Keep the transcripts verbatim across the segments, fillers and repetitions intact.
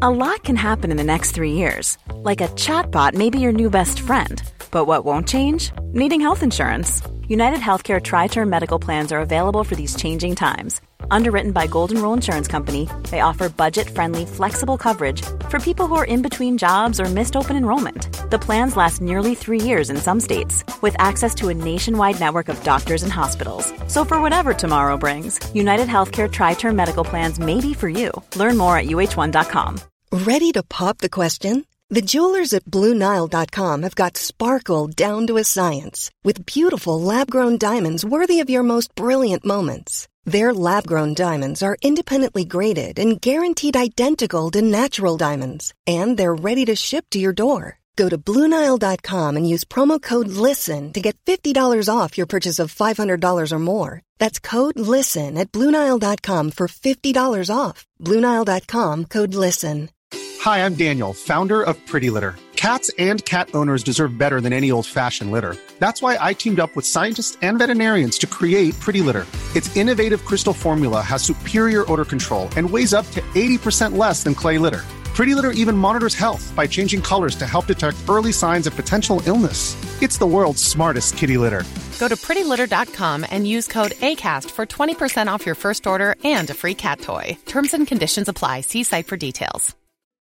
A lot can happen in the next three years. Like a chatbot may be your new best friend. But what won't change? Needing health insurance. United Healthcare Tri-Term Medical Plans are available for these changing times. Underwritten by Golden Rule Insurance Company, they offer budget-friendly, flexible coverage for people who are in between jobs or missed open enrollment. The plans last nearly three years in some states, with access to a nationwide network of doctors and hospitals. So for whatever tomorrow brings, United Healthcare Tri-Term Medical Plans may be for you. Learn more at U H one dot com. Ready to pop the question? The jewelers at Blue Nile dot com have got sparkle down to a science with beautiful lab-grown diamonds worthy of your most brilliant moments. Their lab-grown diamonds are independently graded and guaranteed identical to natural diamonds, and they're ready to ship to your door. Go to Blue Nile dot com and use promo code LISTEN to get fifty dollars off your purchase of five hundred dollars or more. That's code LISTEN at Blue Nile dot com for fifty dollars off. Blue Nile dot com, code LISTEN. Hi, I'm Daniel, founder of Pretty Litter. Cats and cat owners deserve better than any old-fashioned litter. That's why I teamed up with scientists and veterinarians to create Pretty Litter. Its innovative crystal formula has superior odor control and weighs up to eighty percent less than clay litter. Pretty Litter even monitors health by changing colors to help detect early signs of potential illness. It's the world's smartest kitty litter. Go to pretty litter dot com and use code ACAST for twenty percent off your first order and a free cat toy. Terms and conditions apply. See site for details.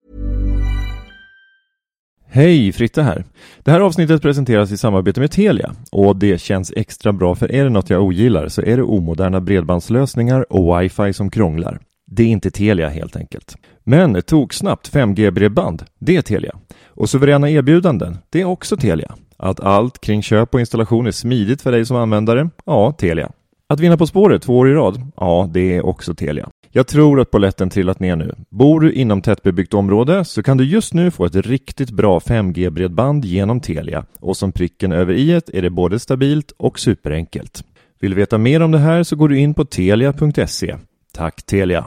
Hej, Fritte här. Det här avsnittet presenteras i samarbete med Telia och det känns extra bra, för är det något jag ogillar så är det omoderna bredbandslösningar och wifi som krånglar. Det är inte Telia helt enkelt. Men tog snabbt fem G-bredband, det är Telia. Och suveräna erbjudanden, det är också Telia. Att allt kring köp och installation är smidigt för dig som användare, ja, Telia. Att vinna på spåret två år i rad, ja, det är också Telia. Jag tror att bolletten trillat ner nu. Bor du inom tättbebyggt område så kan du just nu få ett riktigt bra fem G-bredband genom Telia. Och som pricken över i-et är det både stabilt och superenkelt. Vill du veta mer om det här så går du in på telia punkt se. Tack Telia!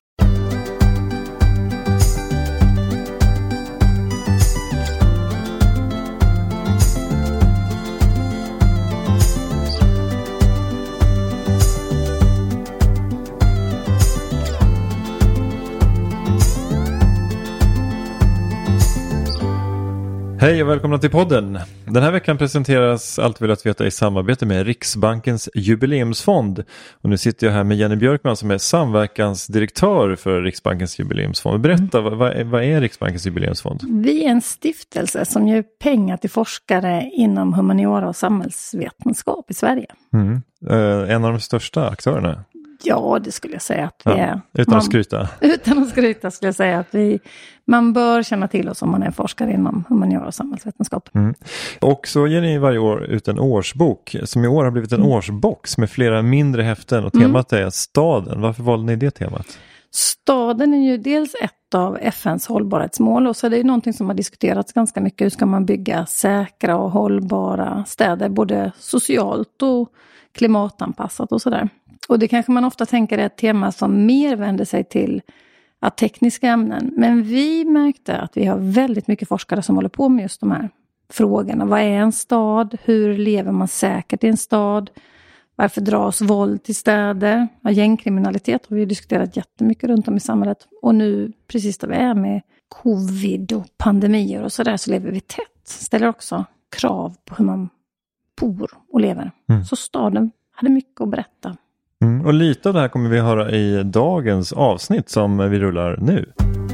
Hej och välkomna till podden. Den här veckan presenteras Allt vill att veta i samarbete med Riksbankens jubileumsfond. Och nu sitter jag här med Jenny Björkman som är samverkansdirektör för Riksbankens jubileumsfond. Berätta, mm. vad, är, vad är Riksbankens jubileumsfond? Vi är en stiftelse som ger pengar till forskare inom humaniora och samhällsvetenskap i Sverige. Mm. Eh, en av de största aktörerna. Ja, det skulle jag säga att vi ja, är. Utan man, att skryta. Utan att skryta skulle jag säga att vi, man bör känna till oss om man är forskare inom humaniora och samhällsvetenskap. Mm. Och så ger ni varje år ut en årsbok som i år har blivit en mm. årsbox med flera mindre häften och temat mm. är staden. Varför valde ni det temat? Staden är ju dels ett av F N:s hållbarhetsmål och så är det ju någonting som har diskuterats ganska mycket. Hur ska man bygga säkra och hållbara städer, både socialt och klimatanpassat och sådär. Och det kanske man ofta tänker är ett tema som mer vänder sig till att tekniska ämnen. Men vi märkte att vi har väldigt mycket forskare som håller på med just de här frågorna. Vad är en stad? Hur lever man säkert i en stad? Varför dras våld till städer? Ja, gängkriminalitet har vi diskuterat jättemycket runt om i samhället. Och nu, precis där vi är med covid och pandemier och sådär, så lever vi tätt. Ställer också krav på hur man bor och lever. Mm. Så staden hade mycket att berätta. Mm, och lite av det här kommer vi höra i dagens avsnitt som vi rullar nu.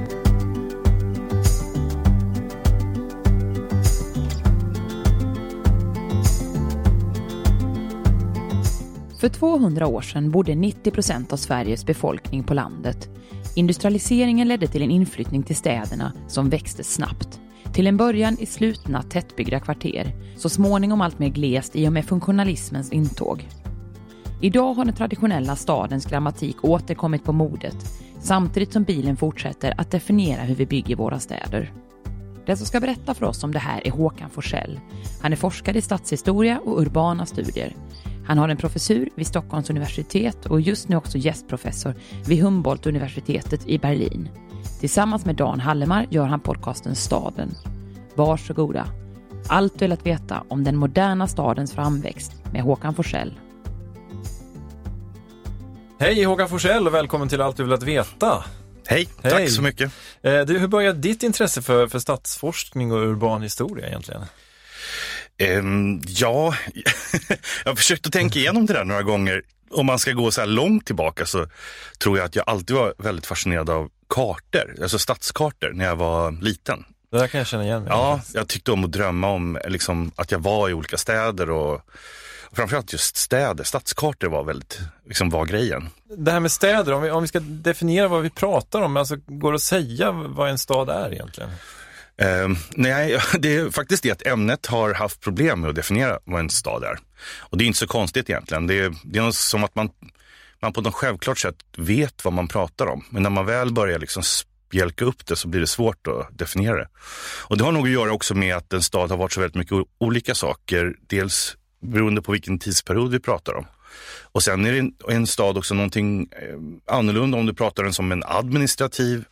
För tvåhundra år sedan bodde nittio procent av Sveriges befolkning på landet. Industrialiseringen ledde till en inflyttning till städerna som växte snabbt. Till en början i slutna tättbyggda kvarter, så småningom allt mer glest i och med funktionalismens intåg. Idag har den traditionella stadens grammatik återkommit på modet, samtidigt som bilen fortsätter att definiera hur vi bygger våra städer. Den som ska berätta för oss om det här är Håkan Forsell. Han är forskare i stadshistoria och urbana studier. Han har en professur vid Stockholms universitet och just nu också gästprofessor vid Humboldt-universitetet i Berlin. Tillsammans med Dan Hallemar gör han podcasten Staden. Varsågoda. Allt du vill att veta om den moderna stadens framväxt med Håkan Forsell. Hej Håkan Forsell och välkommen till Allt du vill att veta. Hej, Hej. Tack så mycket. Eh, du, hur började ditt intresse för, för stadsforskning och urban historia egentligen? Um, ja, jag har försökt att tänka igenom det där några gånger. Om man ska gå så här långt tillbaka så tror jag att jag alltid var väldigt fascinerad av kartor, alltså stadskartor när jag var liten. Det där kan jag känna igen mig. Ja, jag tyckte om att drömma om liksom, att jag var i olika städer och, och framförallt just städer. Stadskartor var väldigt, liksom var grejen. Det här med städer, om vi, om vi ska definiera vad vi pratar om, alltså går det att säga vad en stad är egentligen? Uh, nej, det är faktiskt det att ämnet har haft problem med att definiera vad en stad är. Och det är inte så konstigt egentligen. Det är, det är som att man, man på något självklart sätt vet vad man pratar om. Men när man väl börjar liksom spjälka upp det så blir det svårt att definiera det. Och det har nog att göra också med att en stad har varit så väldigt mycket olika saker. Dels beroende på vilken tidsperiod vi pratar om. Och sen är det en, en stad också någonting eh, annorlunda om du pratar den som en administrativ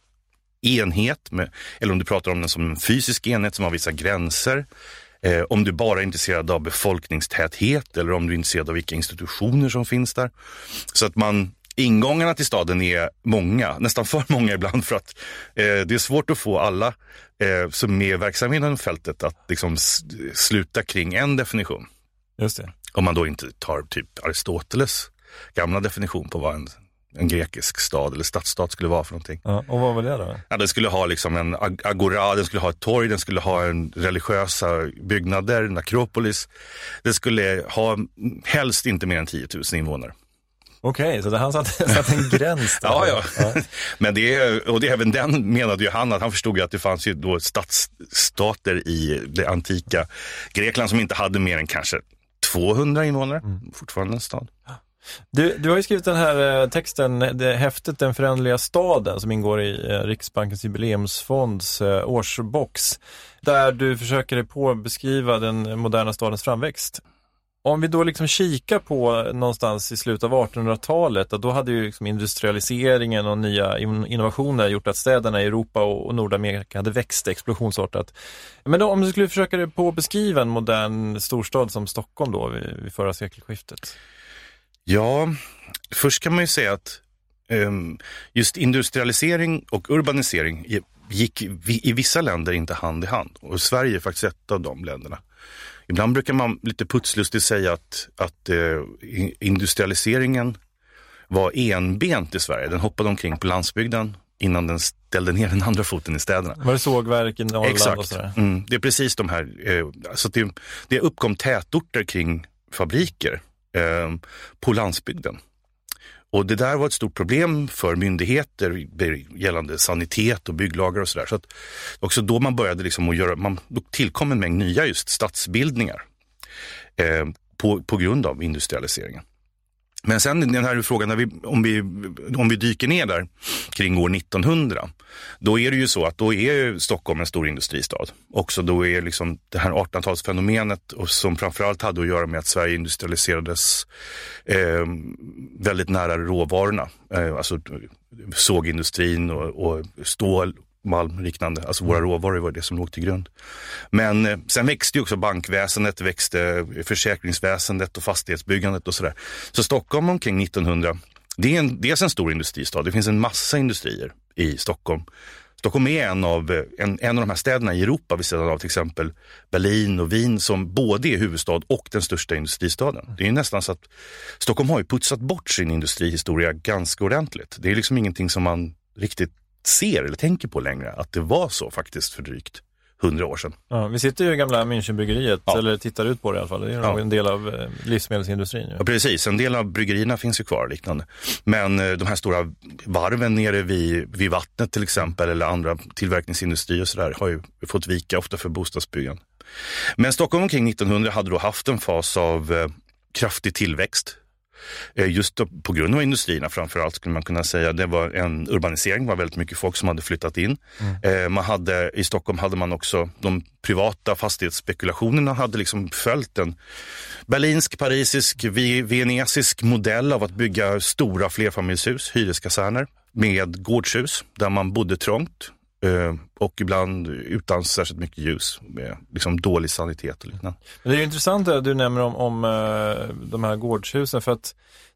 enhet med, eller om du pratar om den som en fysisk enhet som har vissa gränser, eh, om du bara är intresserad av befolkningstäthet eller om du är intresserad av vilka institutioner som finns där. Så att man, ingångarna till staden är många, nästan för många ibland, för att eh, det är svårt att få alla eh, som är verksamma inom fältet att liksom s- sluta kring en definition. Just det. Om man då inte tar typ Aristoteles gamla definition på vad en en grekisk stad eller stadsstat skulle vara för någonting. Ja, och vad var det då? Ja, den skulle ha liksom en ag- agora, den skulle ha ett torg, den skulle ha en religiösa byggnader, en akropolis. Den skulle ha helst inte mer än tio tusen invånare. Okej, okay, så det han satt, satt en gräns där. ja, ja. ja. Men det, och det även den menade ju han att han förstod ju att det fanns ju då stadsstater i det antika Grekland som inte hade mer än kanske tvåhundra invånare. Mm. Fortfarande en stad. Du, du har ju skrivit den här texten, det häftet Den föränderliga staden, som ingår i Riksbankens jubileumsfonds årsbox, där du försöker dig på att beskriva den moderna stadens framväxt. Om vi då liksom kikar på någonstans i slutet av artonhundratalet, då hade ju liksom industrialiseringen och nya innovationer gjort att städerna i Europa och Nordamerika hade växt explosionsartat. Men då, om du skulle försöka dig på att beskriva en modern storstad som Stockholm då vid, vid förra sekelskiftet? Ja, först kan man ju säga att um, just industrialisering och urbanisering gick i, i vissa länder inte hand i hand. Och Sverige är faktiskt ett av de länderna. Ibland brukar man lite putslustigt säga att, att uh, industrialiseringen var enbent i Sverige. Den hoppade omkring på landsbygden innan den ställde ner den andra foten i städerna. Var det sågverk i Norrland? Exakt. Och sådär? Mm, det är precis de här. Uh, alltså det, det uppkom tätorter kring fabriker på landsbygden. Och det där var ett stort problem för myndigheter gällande sanitet och bygglagar och sådär. Så att också då man började liksom att göra, man, då tillkom en mängd nya just stadsbildningar eh, på, på grund av industrialiseringen. Men sen den här frågan, när vi, om, vi, om vi dyker ner där kring år nittonhundra, då är det ju så att då är Stockholm en stor industristad. Också då är liksom det här artonhundratalsfenomenet, och som framförallt hade att göra med att Sverige industrialiserades eh, väldigt nära råvarorna. Eh, alltså sågindustrin och, och stål, malm liknande, alltså våra råvaror var det som låg till grund. Men eh, sen växte ju också bankväsendet, växte försäkringsväsendet och fastighetsbyggandet och sådär. Så Stockholm omkring nittonhundra, det är en, dels en stor industristad, det finns en massa industrier i Stockholm. Stockholm är en av, en, en av de här städerna i Europa vid sidan av till exempel Berlin och Wien, som både är huvudstad och den största industristaden. Det är ju nästan så att Stockholm har ju putsat bort sin industrihistoria ganska ordentligt. Det är liksom ingenting som man riktigt ser eller tänker på längre, att det var så faktiskt för drygt hundra år sedan. Ja, vi sitter ju i gamla Münchenbryggeriet, ja. Eller tittar ut på det i alla fall. Det är ja. en del av livsmedelsindustrin. Ju. Ja, precis. En del av bryggerierna finns ju kvar liknande. Men de här stora varven nere vid, vid vattnet till exempel, eller andra tillverkningsindustrier och sådär, har ju fått vika ofta för bostadsbyggande. Men Stockholm omkring nittonhundra hade då haft en fas av eh, kraftig tillväxt. Just på grund av industrierna framförallt skulle man kunna säga. Det var en urbanisering, var väldigt mycket folk som hade flyttat in. Mm. Man hade, i Stockholm hade man också, de privata fastighetsspekulationerna hade liksom följt en berlinsk, parisisk, venesisk modell av att bygga stora flerfamiljshus, hyreskaserner med gårdshus där man bodde trångt. Och ibland utan särskilt mycket ljus, med liksom dålig sanitet och liknande. Det är ju intressant att du nämner om, om de här gårdshusen, för att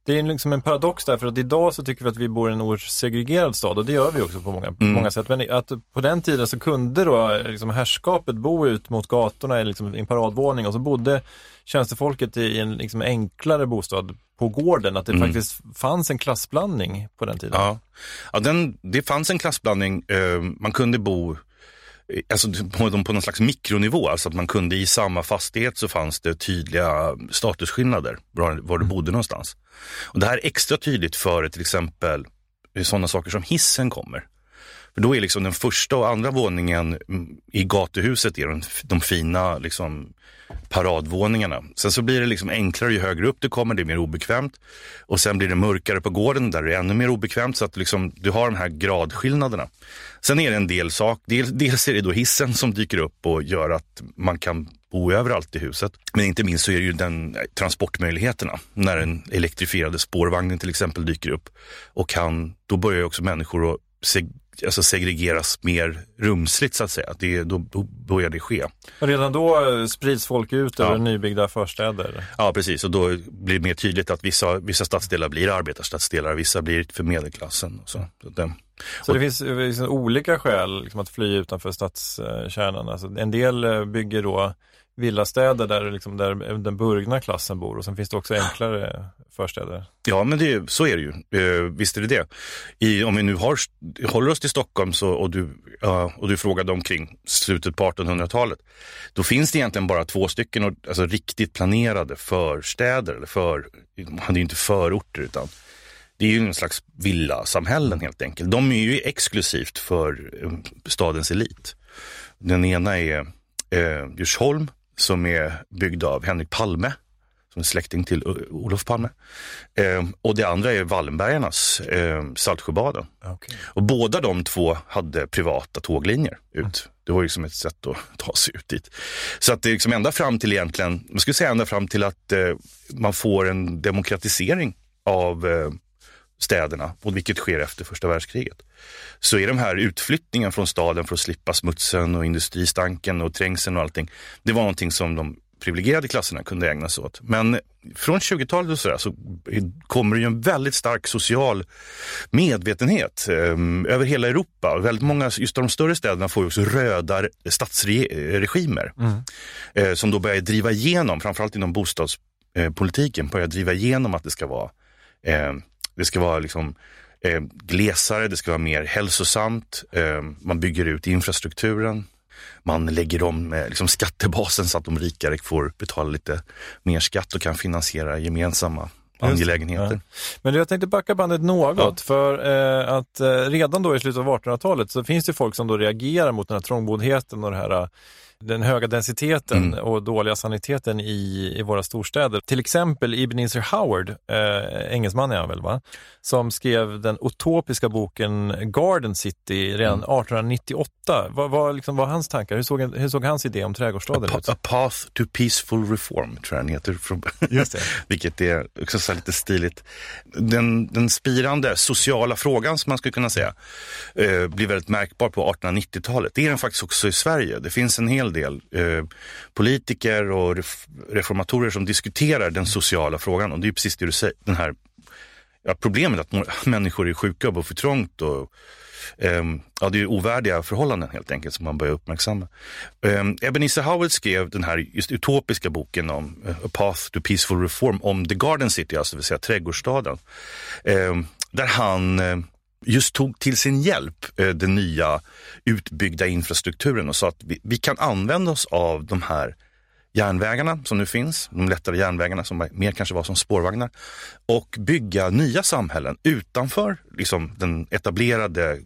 det är liksom en paradox där, för att idag så tycker vi att vi bor i en osegregerad stad, och det gör vi också på många, mm. många sätt. Men att på den tiden så kunde då liksom härskapet bo ut mot gatorna i liksom en paradvåning, och så bodde tjänstefolket i en liksom enklare bostad på gården, att det mm. faktiskt fanns en klassblandning på den tiden. Ja, ja den, det fanns en klassblandning. Uh, man kunde bo alltså på, på någon slags mikronivå, alltså att man kunde i samma fastighet så fanns det tydliga statusskillnader var, var du bodde någonstans. Och det här är extra tydligt för till exempel sådana saker som hissen kommer. För då är liksom den första och andra våningen i gatuhuset är de, de fina liksom paradvåningarna. Sen så blir det liksom enklare ju högre upp det kommer, det är mer obekvämt. Och sen blir det mörkare på gården där det är ännu mer obekvämt, så att liksom, du har de här gradskillnaderna. Sen är det en del sak, dels, dels är det då hissen som dyker upp och gör att man kan bo överallt i huset. Men inte minst så är det ju den transportmöjligheterna. När den elektrifierade spårvagnen till exempel dyker upp. Och kan, då börjar ju också människor att seg, alltså segregeras mer rumsligt så att säga. Det, då, då börjar det ske. Och redan då sprids folk ut över ja. nybyggda förstäder? Ja, precis. Och då blir det mer tydligt att vissa, vissa stadsdelar blir arbetarstadsdelar, vissa blir för medelklassen. Och så så, det, så och, det finns liksom olika skäl liksom, att fly utanför stadskärnan. Alltså, en del bygger då villastäder där, liksom, där den burgna klassen bor, och sen finns det också enklare förstäder. Ja, men det, så är det ju. Eh, visst är det det. I, om vi nu har, håller oss till Stockholm så, och, du, uh, och du frågade omkring slutet på artonhundratalet, då finns det egentligen bara två stycken alltså, riktigt planerade förstäder, eller för, man hade ju inte förorter utan det är ju en slags villasamhällen helt enkelt. De är ju exklusivt för um, stadens elit. Den ena är eh, Djursholm, som är byggd av Henrik Palme, som är släkting till Olof Palme. Eh, och det andra är Wallenbergarnas eh, Saltsjöbaden. Okay. Och båda de två hade privata tåglinjer ut. Mm. Det var ju som ett sätt att ta sig ut dit. Så att det liksom ända fram till egentligen, man skulle säga ända fram till att eh, man får en demokratisering av eh, städerna, och vilket sker efter första världskriget. Så är de här utflyttningen från staden för att slippa smutsen och industristanken och trängseln och allting, det var någonting som de privilegierade klasserna kunde ägna sig åt. Men från tjugotalet och sådär så kommer det ju en väldigt stark social medvetenhet eh, över hela Europa. Väldigt många, just de större städerna, får ju också röda statsregimer mm. eh, som då börjar driva igenom, framförallt inom bostadspolitiken, börjar driva igenom att det ska vara eh, det ska vara liksom eh, glesare, det ska vara mer hälsosamt, eh, man bygger ut infrastrukturen. Man lägger om eh, liksom skattebasen så att de rikare får betala lite mer skatt och kan finansiera gemensamma angelägenheter. Ja. Men jag tänkte backa bandet något, ja. för eh, att eh, redan då i slutet av artonhundratalet så finns det folk som då reagerar mot den här trångboddheten och det här, den höga densiteten mm. och dåliga saniteten i, i våra storstäder. Till exempel Ebenezer Howard, eh, engelsman är han väl va? Som skrev den utopiska boken Garden City redan mm. artonhundranittioåtta. Vad var liksom, var hans tankar? Hur såg, hur såg hans idé om trädgårdsstaden ut? A Path to Peaceful Reform, tror jag den heter. Från Just det. Vilket är också så lite stiligt. Den, den spirande sociala frågan, som man skulle kunna säga, eh, blir väldigt märkbar på artonhundranittiotalet. Det är den faktiskt också i Sverige. Det finns en hel del eh, politiker och ref- reformatorer som diskuterar den sociala frågan, och det är precis det du säger, den här ja, problemet att människor är sjuka och bor för trångt och eh, ja, det är ovärdiga förhållanden helt enkelt som man börjar uppmärksamma. Eh, Ebenezer Howard skrev den här just utopiska boken om uh, A Path to Peaceful Reform om The Garden City, alltså det vill säga trädgårdsstaden, eh, där han eh, just tog till sin hjälp eh, den nya utbyggda infrastrukturen och sa att vi, vi kan använda oss av de här järnvägarna som nu finns, de lättare järnvägarna som mer kanske var som spårvagnar, och bygga nya samhällen utanför liksom, den etablerade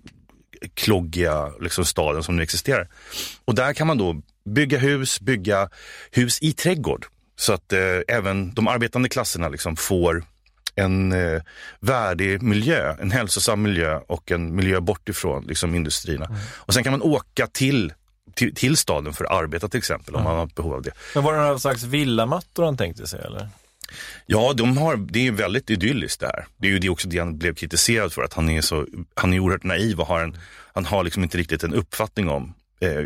kloggiga liksom, staden som nu existerar. Och där kan man då bygga hus, bygga hus i trädgård, så att eh, även de arbetande klasserna liksom, får en eh, värdig miljö, en hälsosam miljö och en miljö bort ifrån liksom, industrierna. Mm. Och sen kan man åka till, till, till staden för att arbeta till exempel, mm. om man har behov av det. Men var det några slags villamattor han tänkte sig, eller? Ja, de har, det är väldigt idylliskt det här. Det är ju det också det han blev kritiserad för, att han är så, han är oerhört naiv och har en, han har liksom inte riktigt en uppfattning om eh,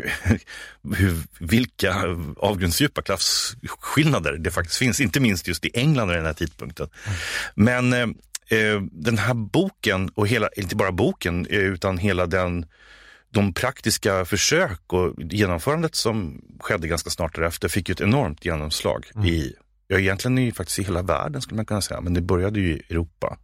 hur, vilka avgrundsdjupa klassskillnader det faktiskt finns, inte minst just i England vid den här tidpunkten. Mm. Men eh, den här boken, och hela, inte bara boken, utan hela den de praktiska försök och genomförandet som skedde ganska snart därefter fick ju ett enormt genomslag mm. i, ja egentligen i, faktiskt i hela världen skulle man kunna säga, men det började ju i Europa.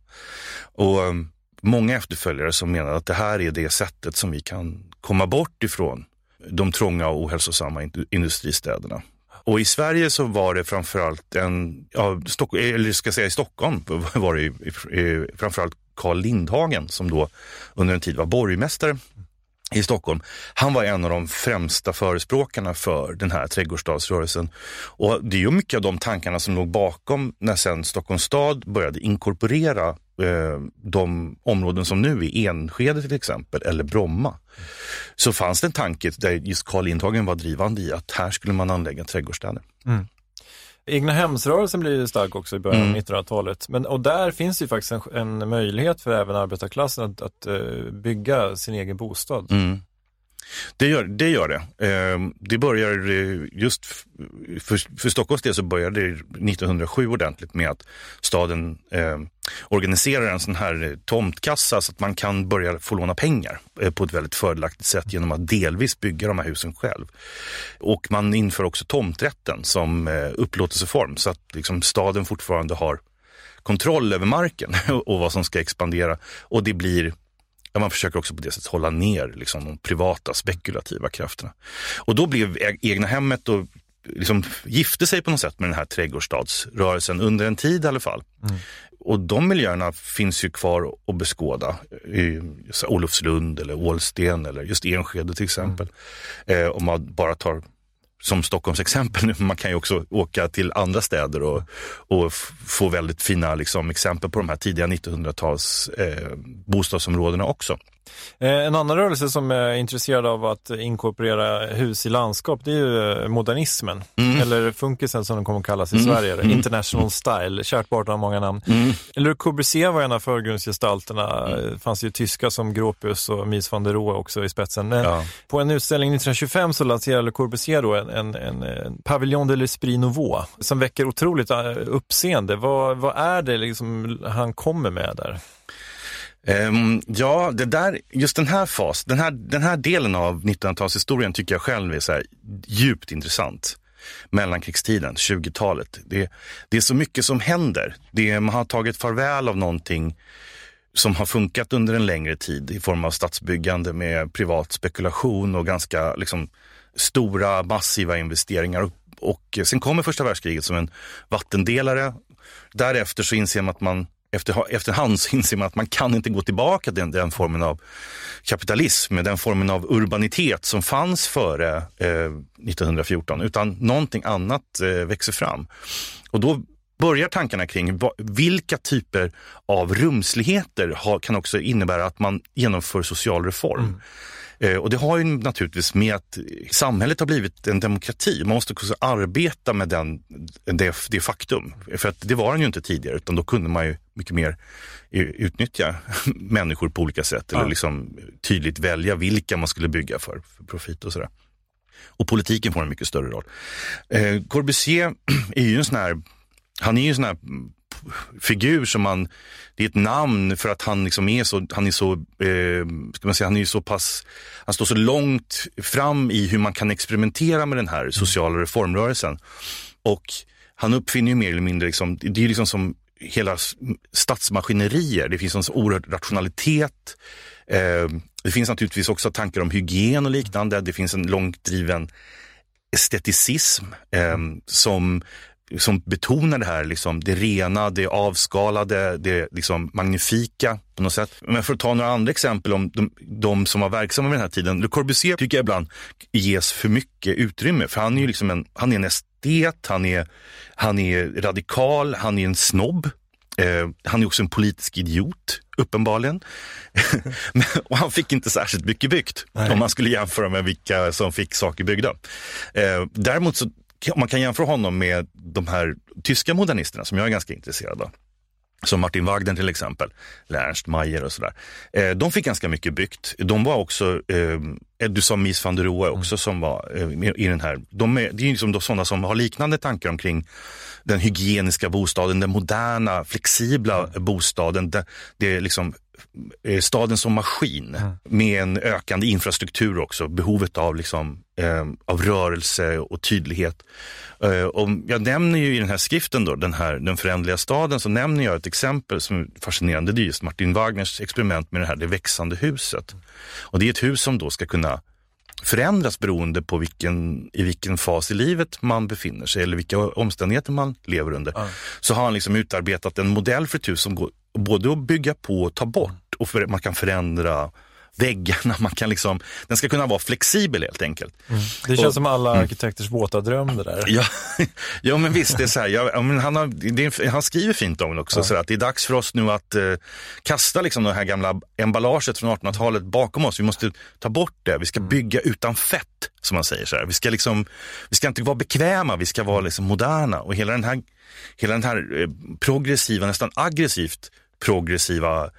Och um, många efterföljare som menar att det här är det sättet som vi kan komma bort ifrån de trånga och ohälsosamma industristäderna. Och i Sverige så var det framförallt en, ja, Stock, eller ska jag säga i Stockholm var det ju, framförallt Carl Lindhagen som då under en tid var borgmästare i Stockholm. Han var en av de främsta förespråkarna för den här trädgårdsstadsrörelsen. Och det är ju mycket av de tankarna som låg bakom när sen Stockholms stad började inkorporera eh, de områden som nu är Enskede till exempel, eller Bromma. Så fanns det en tanke där just Carl Lindhagen var drivande i att här skulle man anlägga trädgårdsstäder. Mm. Egna hemsrörelsen blir ju stark också i början av mm. nittonhundratalet. Men, och där finns ju faktiskt en, en möjlighet för även arbetarklassen att, att uh, bygga sin egen bostad. Mm. Det gör det. Gör det. Eh, det börjar just för, för Stockholms del så började det nittonhundrasju ordentligt med att staden eh, organiserar en sån här tomtkassa så att man kan börja få låna pengar eh, på ett väldigt fördelaktigt sätt genom att delvis bygga de här husen själv. Och man inför också tomträtten som eh, upplåtelseform så att liksom, staden fortfarande har kontroll över marken och vad som ska expandera. Och det blir... Ja, man försöker också på det sättet hålla ner liksom, de privata spekulativa krafterna. Och då blev egna hemmet och liksom, gifte sig på något sätt med den här trädgårdsstadsrörelsen under en tid i alla fall. Mm. Och de miljöerna finns ju kvar att beskåda i Olofslund eller Ålsten eller just Enskede till exempel. Mm. Eh, om man bara tar som Stockholms exempel nu, man kan ju också åka till andra städer och, och f- få väldigt fina liksom, exempel på de här tidiga nittonhundratals eh, bostadsområdena också. En annan rörelse som är intresserad av att inkorporera hus i landskap, det är ju modernismen. Mm. Eller funkisen som den kommer att kallas i mm. Sverige. Mm. International style, kärt barn har många namn. Mm. Eller Corbusier var en av förgrundsgestalterna. Mm. Det fanns ju tyska som Gropius och Mies van der Rohe också i spetsen. Men ja. På en utställning nittonhundratjugofem så lanserade Corbusier då en, en, en, en Pavillon de l'Esprit Nouveau som väcker otroligt uppseende. Vad, vad är det liksom han kommer med där? Um, ja, det där, just den här fas, den här, den här delen av nittonhundratalshistorien tycker jag själv är så här djupt intressant. Mellankrigstiden, tjugotalet. Det, det är så mycket som händer. Det, man har tagit farväl av någonting som har funkat under en längre tid i form av stadsbyggande med privat spekulation och ganska liksom, stora, massiva investeringar. Och, och sen kommer första världskriget som en vattendelare. Därefter så inser man att man Efter, efterhand så inser man att man kan inte gå tillbaka till den, den formen av kapitalism, den formen av urbanitet som fanns före eh, nittonhundrafjorton, utan någonting annat eh, växer fram. Och då börjar tankarna kring vilka typer av rumsligheter har, kan också innebära att man genomför social reform. Mm. Eh, och det har ju naturligtvis med att samhället har blivit en demokrati. Man måste också arbeta med den, det, det faktum. För att det var den ju inte tidigare, utan då kunde man ju mycket mer utnyttja människor på olika sätt. Eller ja. liksom tydligt välja vilka man skulle bygga för, för profit och sådär. Och politiken får en mycket större roll. Eh, Corbusier är ju en sån här, han är ju en sån här figur som man, det är ett namn för att han liksom är så, han är så, eh, ska man säga, han är ju så pass, han står så långt fram i hur man kan experimentera med den här sociala reformrörelsen. Och han uppfinner ju mer eller mindre liksom, det är ju liksom som hela stadsmaskinerier, det finns en så oerhörd rationalitet. Eh, det finns naturligtvis också tankar om hygien och liknande, det finns en långt driven esteticism eh, som som betonar det här, liksom, det rena, det avskalade, det liksom magnifika på något sätt. Men för att ta några andra exempel om de, de som var verksamma vid den här tiden. Le Corbusier tycker jag ibland ges för mycket utrymme, för han är ju liksom en, han är en estet, han är, han är radikal, han är en snobb. Eh, han är också en politisk idiot, uppenbarligen. Och han fick inte särskilt mycket byggt. Nej. Om man skulle jämföra med vilka som fick saker byggda. Eh, däremot så man kan jämföra honom med de här tyska modernisterna som jag är ganska intresserad av. som Martin Wagner till exempel, eller Ernst Mayr och sådär. Eh, de fick ganska mycket byggt. De var också, eh, du sa Mies van der Rohe också mm. som var eh, i den här. De är, det är ju liksom då sådana som har liknande tankar omkring den hygieniska bostaden, den moderna, flexibla mm. bostaden. Det, det är liksom eh, staden som maskin mm. med en ökande infrastruktur också. Behovet av, liksom, eh, av rörelse och tydlighet. Uh, och jag nämner ju i den här skriften då, den här Den förändliga staden, så nämner jag ett exempel som är fascinerande. Det är just Martin Wagners experiment med det här Det växande huset. Och det är ett hus som då ska kunna förändras beroende på vilken, i vilken fas i livet man befinner sig eller vilka omständigheter man lever under. Mm. Så har han liksom utarbetat en modell för ett hus som går både att bygga på och ta bort, och för, man kan förändra väggarna, man kan liksom, den ska kunna vara flexibel helt enkelt. Mm. Det känns och, som alla arkitekters våta dröm det där. Ja, ja men visst, det är så här, ja, men han, har, det är, han skriver fint om det också, ja. Så att det är dags för oss nu att eh, kasta liksom det här gamla emballaget från artonhundratalet bakom oss. Vi måste ta bort det, vi ska bygga utan fett, som man säger så här. Vi ska liksom, vi ska inte vara bekväma, vi ska vara liksom moderna, och hela den här, hela den här eh, progressiva, nästan aggressivt progressiva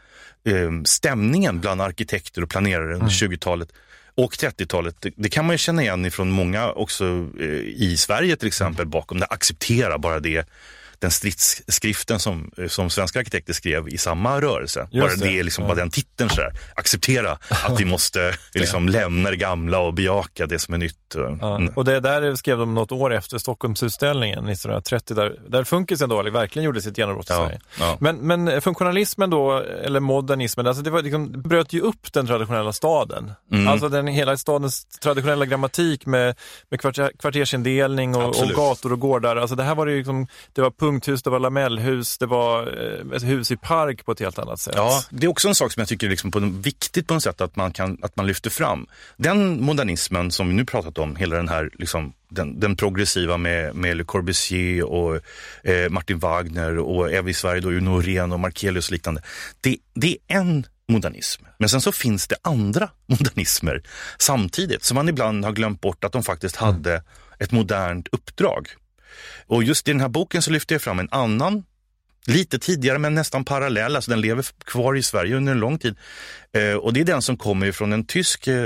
stämningen bland arkitekter och planerare under mm. tjugotalet och trettiotalet, det, det kan man ju känna igen ifrån många också eh, i Sverige till exempel, bakom det, acceptera bara det, den stridsskriften som, som svenska arkitekter skrev i samma rörelse. Just bara det, det liksom, ja. Bara den titeln så där. Acceptera att vi måste liksom lämna det gamla och bejaka det som är nytt. Ja. Mm. Och det där skrev de något år efter Stockholmsutställningen nittonhundratrettio, där, där funkisen då verkligen gjorde sitt genombrott i ja. Sverige. Ja. Men, men funktionalismen då, eller modernismen, alltså det var liksom, bröt ju upp den traditionella staden. Mm. Alltså den hela stadens traditionella grammatik med, med kvarter, kvartersindelning och, och gator och gårdar. Alltså det här var det ju liksom, det var punkthus, det var lamellhus, det var ett hus i park på ett helt annat sätt. Ja, det är också en sak som jag tycker är liksom på en, viktigt på något sätt att man, kan, att man lyfter fram. Den modernismen som vi nu pratat om, hela den här liksom, den, den progressiva med, med Le Corbusier och eh, Martin Wagner och även i Sverige då Uno Ren och Markelius och liknande. Det, det är en modernism. Men sen så finns det andra modernismer samtidigt, som man ibland har glömt bort att de faktiskt hade mm. ett modernt uppdrag. Och just i den här boken så lyfter jag fram en annan, lite tidigare men nästan parallell, alltså den lever kvar i Sverige under en lång tid. Eh, och det är den som kommer från en tysk eh,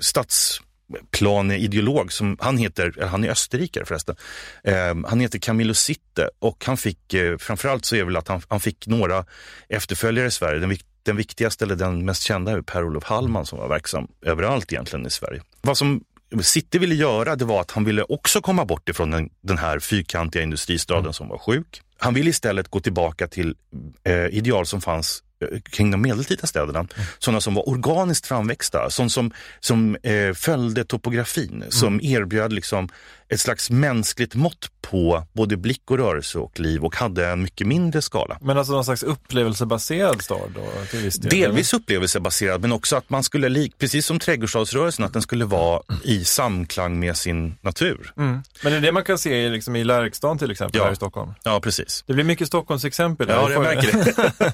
stadsplaneideolog som han heter, han är österrikare förresten. Eh, han heter Camillo Sitte, och han fick, eh, framförallt så är det väl att han, han fick några efterföljare i Sverige. Den, den viktigaste eller den mest kända är Per-Olof Hallman som var verksam överallt egentligen i Sverige. Vad som Sitte ville göra, det var att han ville också komma bort ifrån den, den här fyrkantiga industristaden mm. som var sjuk. Han ville istället gå tillbaka till eh, ideal som fanns eh, kring de medeltida städerna. Mm. Sådana som var organiskt framväxta, sådana som, som eh, följde topografin, mm. som erbjöd liksom ett slags mänskligt mått på både blick och rörelse och liv, och hade en mycket mindre skala. Men alltså någon slags upplevelsebaserad stad då? Till viss del, delvis eller? Upplevelsebaserad, men också att man skulle, lik, precis som trädgårdsstadsrörelsen, att den skulle vara mm. i samklang med sin natur. Mm. Men det är det man kan se liksom i Lärkstan till exempel, ja. Här i Stockholm? Ja, precis. Det blir mycket Stockholms exempel. Ja, jag märker det.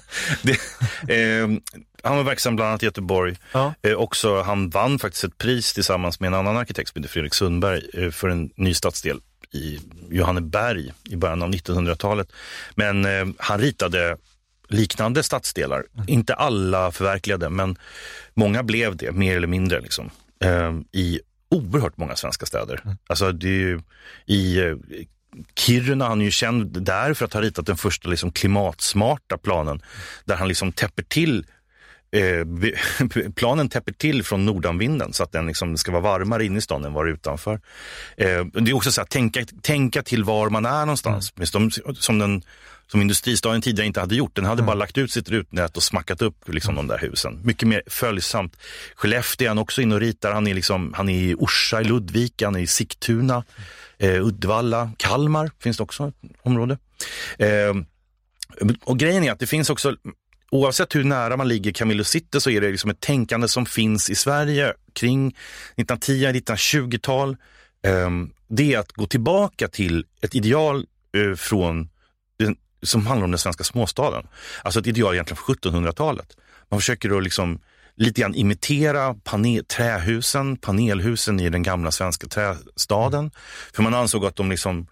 det eh, han var verksam bland annat i Göteborg. Ja. Eh, också, han vann faktiskt ett pris tillsammans med en annan arkitekt som heter Fredrik Sundberg eh, för en ny stadsdel i Johanneberg i början av nittonhundratalet. Men eh, han ritade liknande stadsdelar. Mm. Inte alla förverkligade, men många blev det, mer eller mindre liksom, eh, i oerhört många svenska städer. Mm. Alltså det är ju i eh, Kiruna, han är ju känd där för att ha ritat den första liksom klimatsmarta planen, där han liksom täpper till eh, planen täpper till från nordanvinden så att den liksom ska vara varmare in i stan än var utanför. Eh, det är också så att tänka, tänka till var man är någonstans, mm. som, som den som industristaden tidigare inte hade gjort. Den hade mm. bara lagt ut sitt rutnät och smackat upp liksom mm. de där husen. Mycket mer följsamt. Skellefteå är han också in och ritar. Han är, liksom, han är i Orsa, i Ludvika, han är i Sigtuna, eh, Uddevalla, Kalmar finns det också ett område. Eh, och grejen är att det finns också, oavsett hur nära man ligger Camillo Sitte, så är det liksom ett tänkande som finns i Sverige kring nittonhundratio nittonhundratjugotal. Eh, det är att gå tillbaka till ett ideal eh, från den, som handlar om den svenska småstaden. Alltså ett ideal egentligen från sjuttonhundratalet. Man försöker då liksom lite grann imitera panel, trähusen, panelhusen i den gamla svenska trästaden. För man ansåg att de liksom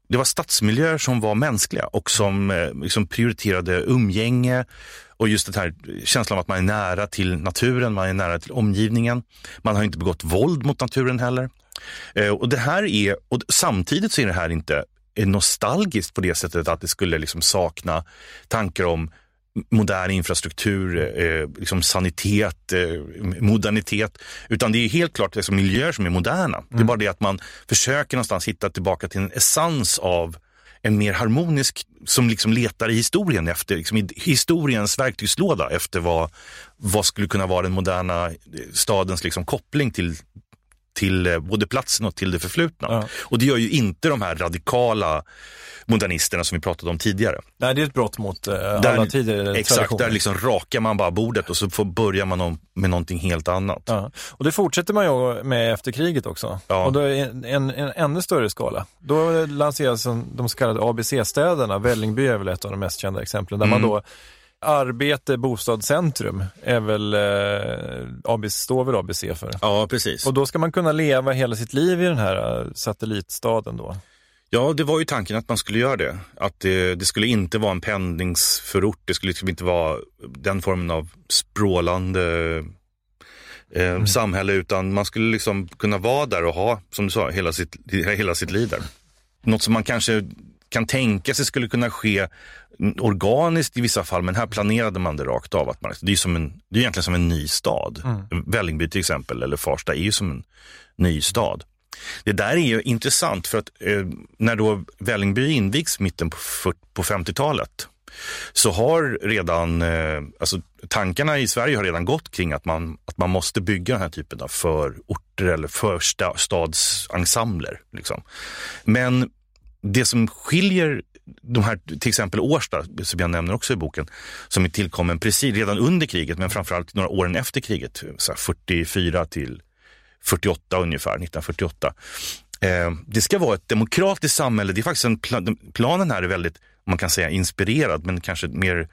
det var stadsmiljöer som var mänskliga och som eh, liksom prioriterade umgänge och just det här känslan av att man är nära till naturen, man är nära till omgivningen. Man har inte begått våld mot naturen heller. Eh, och det här är, och samtidigt så är det här inte nostalgiskt på det sättet att det skulle liksom sakna tankar om modern infrastruktur, eh, liksom sanitet, eh, modernitet, utan det är helt klart liksom miljöer som är moderna. Mm. Det är bara det att man försöker någonstans hitta tillbaka till en essens av en mer harmonisk, som liksom letar i historien efter, liksom i historiens verktygslåda efter vad, vad skulle kunna vara den moderna stadens liksom koppling till till både platsen och till det förflutna. Ja. Och det gör ju inte de här radikala modernisterna som vi pratade om tidigare. Nej, det är ett brott mot eh, alla där, tidigare exakt, traditioner. Där liksom rakar man bara bordet och så får börjar man om, med någonting helt annat. Ja. Och det fortsätter man ju med efter kriget också. Ja. Och då är en, en, en ännu större skala. Då lanseras de så kallade A B C-städerna. Vällingby är väl ett av de mest kända exemplen. Där mm. man då arbete, bostadscentrum är väl eh, A B C, står väl A B C för. Ja, precis. Och då ska man kunna leva hela sitt liv i den här uh, satellitstaden då. Ja, det var ju tanken att man skulle göra det. Att det, det skulle inte vara en pendlingsförort. Det skulle liksom inte vara den formen av språlande eh, mm. samhälle, utan man skulle liksom kunna vara där och ha, som du sa, hela sitt, hela sitt liv där. Något som man kanske kan tänka sig skulle kunna ske organiskt i vissa fall, men här planerade man det rakt av. Att man, det, är som en, det är egentligen som en ny stad. Mm. Vällingby till exempel, eller Farsta är ju som en ny stad. Det där är ju intressant för att eh, när då Vällingby invigs mitten på, på femtiotalet så har redan, eh, alltså tankarna i Sverige har redan gått kring att man, att man måste bygga den här typen av förorter eller förstadsensembler. Liksom. Men det som skiljer de här, till exempel Årsta, som jag nämner också i boken, som är tillkommen precis redan under kriget, men framförallt några åren efter kriget, så här fyrtiofyra till fyrtioåtta ungefär, nittonhundrafyrtioåtta. Eh, det ska vara ett demokratiskt samhälle. Det är faktiskt en plan, planen här är väldigt, man kan säga inspirerad, men kanske mer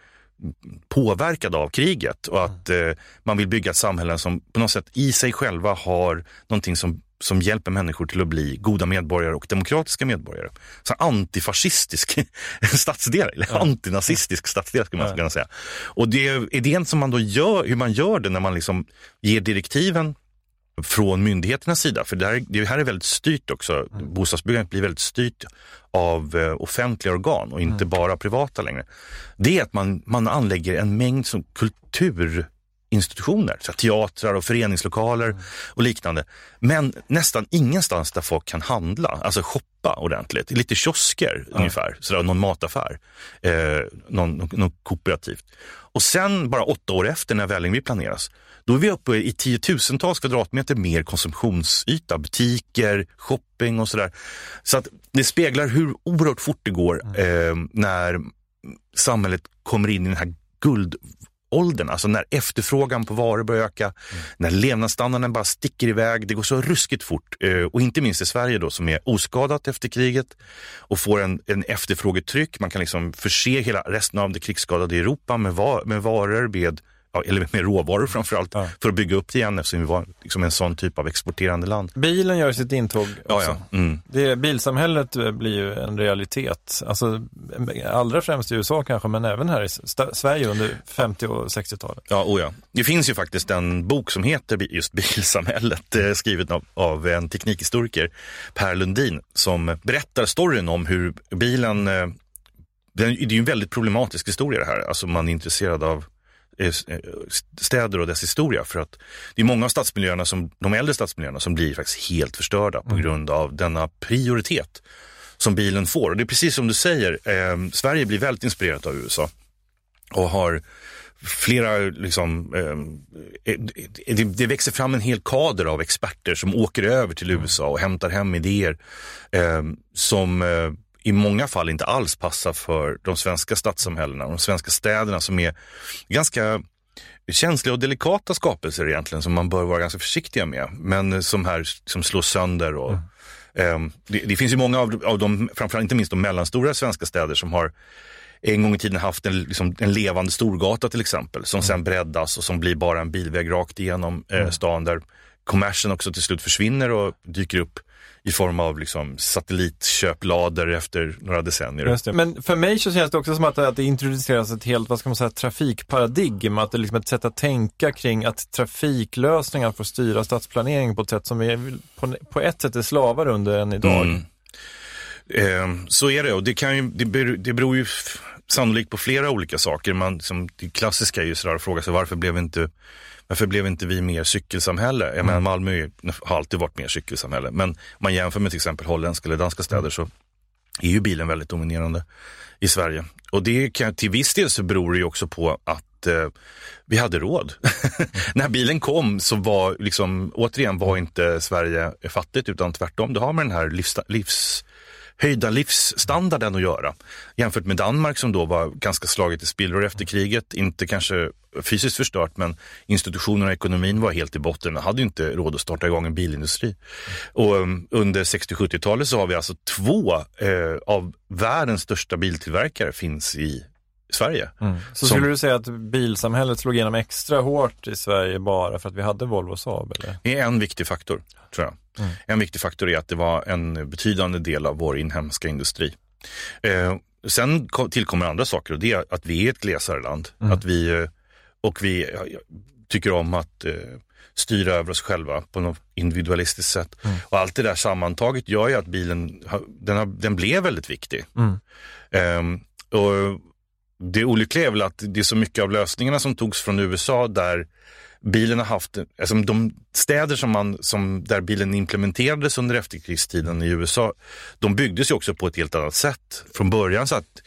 påverkad av kriget, och att eh, man vill bygga ett samhälle som på något sätt i sig själva har någonting som som hjälper människor till att bli goda medborgare och demokratiska medborgare. Så antifascistisk stadsdel, eller ja. antinazistisk stadsdel skulle man ja. kunna säga. Och det är idén som man då gör, hur man gör det när man liksom ger direktiven från myndigheternas sida. För det här, det här är väldigt styrt också. Mm. Bostadsbyggandet blir väldigt styrt av eh, offentliga organ och inte mm. bara privata längre. Det är att man, man anlägger en mängd som kultur institutioner, så teatrar och föreningslokaler mm. och liknande. Men nästan ingenstans där folk kan handla, alltså shoppa ordentligt. Lite kiosker mm. ungefär, sådär, någon mataffär, eh, någon, någon kooperativt. Och sen bara åtta år efter när Vällingby planeras, då är vi uppe i tiotusentals kvadratmeter mer konsumtionsyta, butiker, shopping och sådär. Så att det speglar hur oerhört fort det går eh, när samhället kommer in i den här guld åldern, alltså när efterfrågan på varor börjar öka, mm. när levnadsstandarden bara sticker iväg, det går så ruskigt fort, och inte minst i Sverige då som är oskadat efter kriget och får en, en efterfrågetryck, man kan liksom förse hela resten av det krigsskadade Europa med, var, med varor, med, eller med råvaror framförallt, ja. för att bygga upp det igen eftersom vi var liksom en sån typ av exporterande land. Bilen gör sitt intåg också. Ja, ja. Mm. Det, bilsamhället blir ju en realitet. Alltså, allra främst i U S A kanske, men även här i st- Sverige under femtio- och sextiotalet. Ja, oh ja. Det finns ju faktiskt en bok som heter just Bilsamhället, eh, skrivet av, av en teknikhistoriker, Per Lundin, som berättar storyn om hur bilen, eh, det är ju en väldigt problematisk historia det här. Alltså man är intresserad av städer och dess historia, för att det är många av stadsmiljöerna som, de äldre stadsmiljöerna som blir faktiskt helt förstörda på grund av denna prioritet som bilen får. Och det är precis som du säger, eh, Sverige blir väldigt inspirerat av U S A och har flera liksom, eh, det, det växer fram en hel kader av experter som åker över till U S A och hämtar hem idéer eh, som eh, i många fall inte alls passar för de svenska stadssamhällena och de svenska städerna, som är ganska känsliga och delikata skapelser egentligen, som man bör vara ganska försiktiga med, men som här som slår sönder. Och, mm. eh, det, det finns ju många av, av de, framförallt inte minst de mellanstora svenska städer, som har en gång i tiden haft en, liksom, en levande storgata till exempel, som mm. sen breddas och som blir bara en bilväg rakt igenom eh, stan, där kommersen också till slut försvinner och dyker upp i form av liksom satellitköplader efter några decennier. Just det. Men för mig så känns det också som att, att det introduceras ett helt, vad ska man säga, trafikparadigm, att det är liksom ett sätt att tänka kring att trafiklösningar får styra stadsplanering på ett sätt som vi på, på ett sätt är slavar under än idag. Mm. Eh, så är det, och det, kan ju, det, beror, det beror ju sannolikt på flera olika saker. Man, som, det klassiska är ju sådär att fråga sig varför blev inte Varför blev inte vi mer cykelsamhälle? Jag menar, Malmö har alltid varit mer cykelsamhälle. Men om man jämför med till exempel holländska eller danska städer så är ju bilen väldigt dominerande i Sverige. Och det kan, till viss del så beror det ju också på att eh, vi hade råd. När bilen kom så var liksom, återigen var inte Sverige fattigt, utan tvärtom. Det har med den här livs... livs höjda livsstandarden att göra. Jämfört med Danmark som då var ganska slaget i spillror efter kriget. Inte kanske fysiskt förstört, men institutionerna och ekonomin var helt i botten. Man hade ju inte råd att starta igång en bilindustri. Och um, under sextio-sjuttiotalet så har vi alltså två eh, av världens största biltillverkare finns i Sverige. Mm. Så som, skulle du säga att bilsamhället slog igenom extra hårt i Sverige bara för att vi hade Volvo och Saab? Eller? Det är en viktig faktor, tror jag. Mm. En viktig faktor är att det var en betydande del av vår inhemska industri. Eh, sen tillkommer andra saker, och det är att vi är ett glesare land. Mm. Att vi, och vi tycker om att eh, styra över oss själva på något individualistiskt sätt. Mm. Och allt det där sammantaget gör ju att bilen den, har, den blev väldigt viktig. Mm. Eh, och det olyckliga är väl att det är så mycket av lösningarna som togs från U S A där bilen har haft, alltså de städer som man, som där bilen implementerades under efterkrigstiden i U S A, de byggdes ju också på ett helt annat sätt från början, så att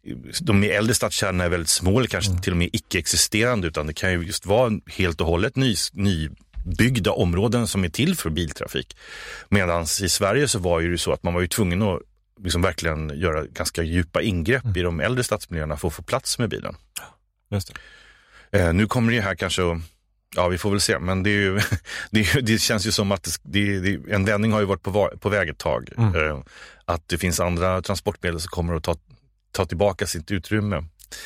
de äldre stadskärnorna är väldigt små eller kanske mm. till och med icke-existerande, utan det kan ju just vara helt och hållet ny, nybyggda områden som är till för biltrafik. Medan i Sverige så var ju det så att man var ju tvungen att liksom verkligen göra ganska djupa ingrepp mm. i de äldre stadsmiljöerna för att få plats med bilen. Just det. Eh, nu kommer det här kanske att, ja, vi får väl se, men det, är ju, det, är, det känns ju som att det, det, en vändning har ju varit på, på väg ett tag. Mm. Eh, att det finns andra transportmedel som kommer att ta, ta tillbaka sitt utrymme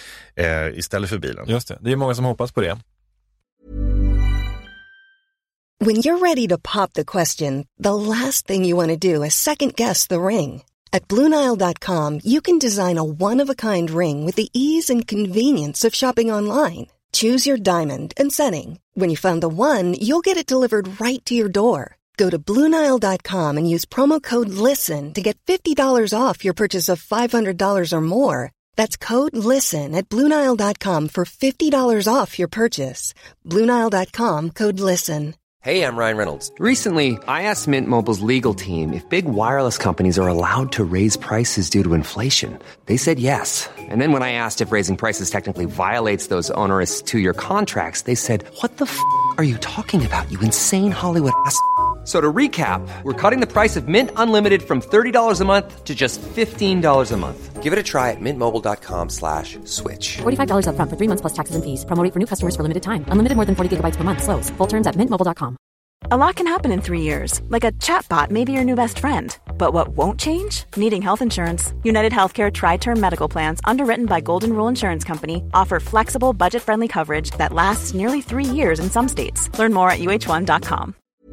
eh, istället för bilen. Just det, det är många som hoppas på det. When you're ready to pop the question, the last thing you want to do is second guess the ring. At Blue Nile dot com, you can design a one-of-a-kind ring with the ease and convenience of shopping online. Choose your diamond and setting. When you find the one, you'll get it delivered right to your door. Go to Blue Nile dot com and use promo code LISTEN to get fifty dollars off your purchase of five hundred dollars or more. That's code LISTEN at Blue Nile dot com for fifty dollars off your purchase. Blue Nile dot com, code LISTEN. Hey, I'm Ryan Reynolds. Recently, I asked Mint Mobile's legal team if big wireless companies are allowed to raise prices due to inflation. They said yes. And then when I asked if raising prices technically violates those onerous two-year contracts, they said, what the f*** are you talking about, you insane Hollywood ass f- So to recap, we're cutting the price of Mint Unlimited from thirty dollars a month to just fifteen dollars a month. Give it a try at mintmobile.com slash switch. forty-five dollars up front for three months plus taxes and fees. Promo rate for new customers for limited time. Unlimited more than forty gigabytes per month. Slows full terms at mint mobile dot com. A lot can happen in three years, like a chatbot may be your new best friend. But what won't change? Needing health insurance. United Healthcare Tri-Term Medical Plans, underwritten by Golden Rule Insurance Company, offer flexible, budget-friendly coverage that lasts nearly three years in some states. Learn more at u h one dot com.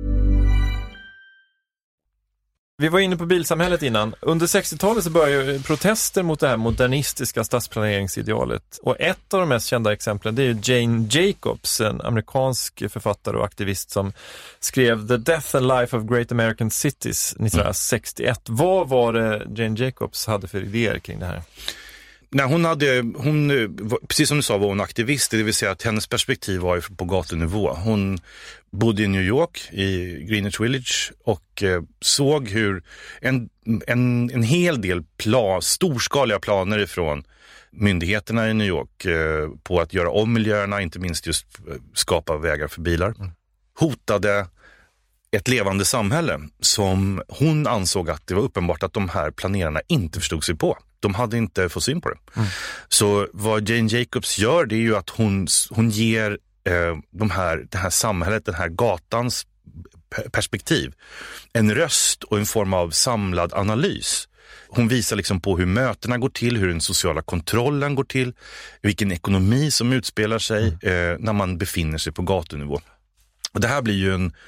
Vi var inne på bilsamhället innan. Under sextiotalet så började protester mot det här modernistiska stadsplaneringsidealet. Och ett av de mest kända exemplen, det är Jane Jacobs, en amerikansk författare och aktivist som skrev The Death and Life of Great American Cities nittonhundrasextioett. Mm. Vad var det Jane Jacobs hade för idéer kring det här? Nej, hon hade, hon, precis som du sa, var hon aktivist, det vill säga att hennes perspektiv var ju på gatunivå. Hon bodde i New York, i Greenwich Village, och eh, såg hur en, en, en hel del plan, storskaliga planer ifrån myndigheterna i New York eh, på att göra om miljöerna, inte minst just skapa vägar för bilar, mm. hotade ett levande samhälle som hon ansåg att det var uppenbart att de här planerarna inte förstod sig på. De hade inte fått syn på det. Mm. Så vad Jane Jacobs gör, det är ju att hon, hon ger eh, de här, det här samhället, den här gatans perspektiv en röst och en form av samlad analys. Hon visar liksom på hur mötena går till, hur den sociala kontrollen går till, vilken ekonomi som utspelar sig mm. eh, när man befinner sig på gatunivå. Och det här blir ju en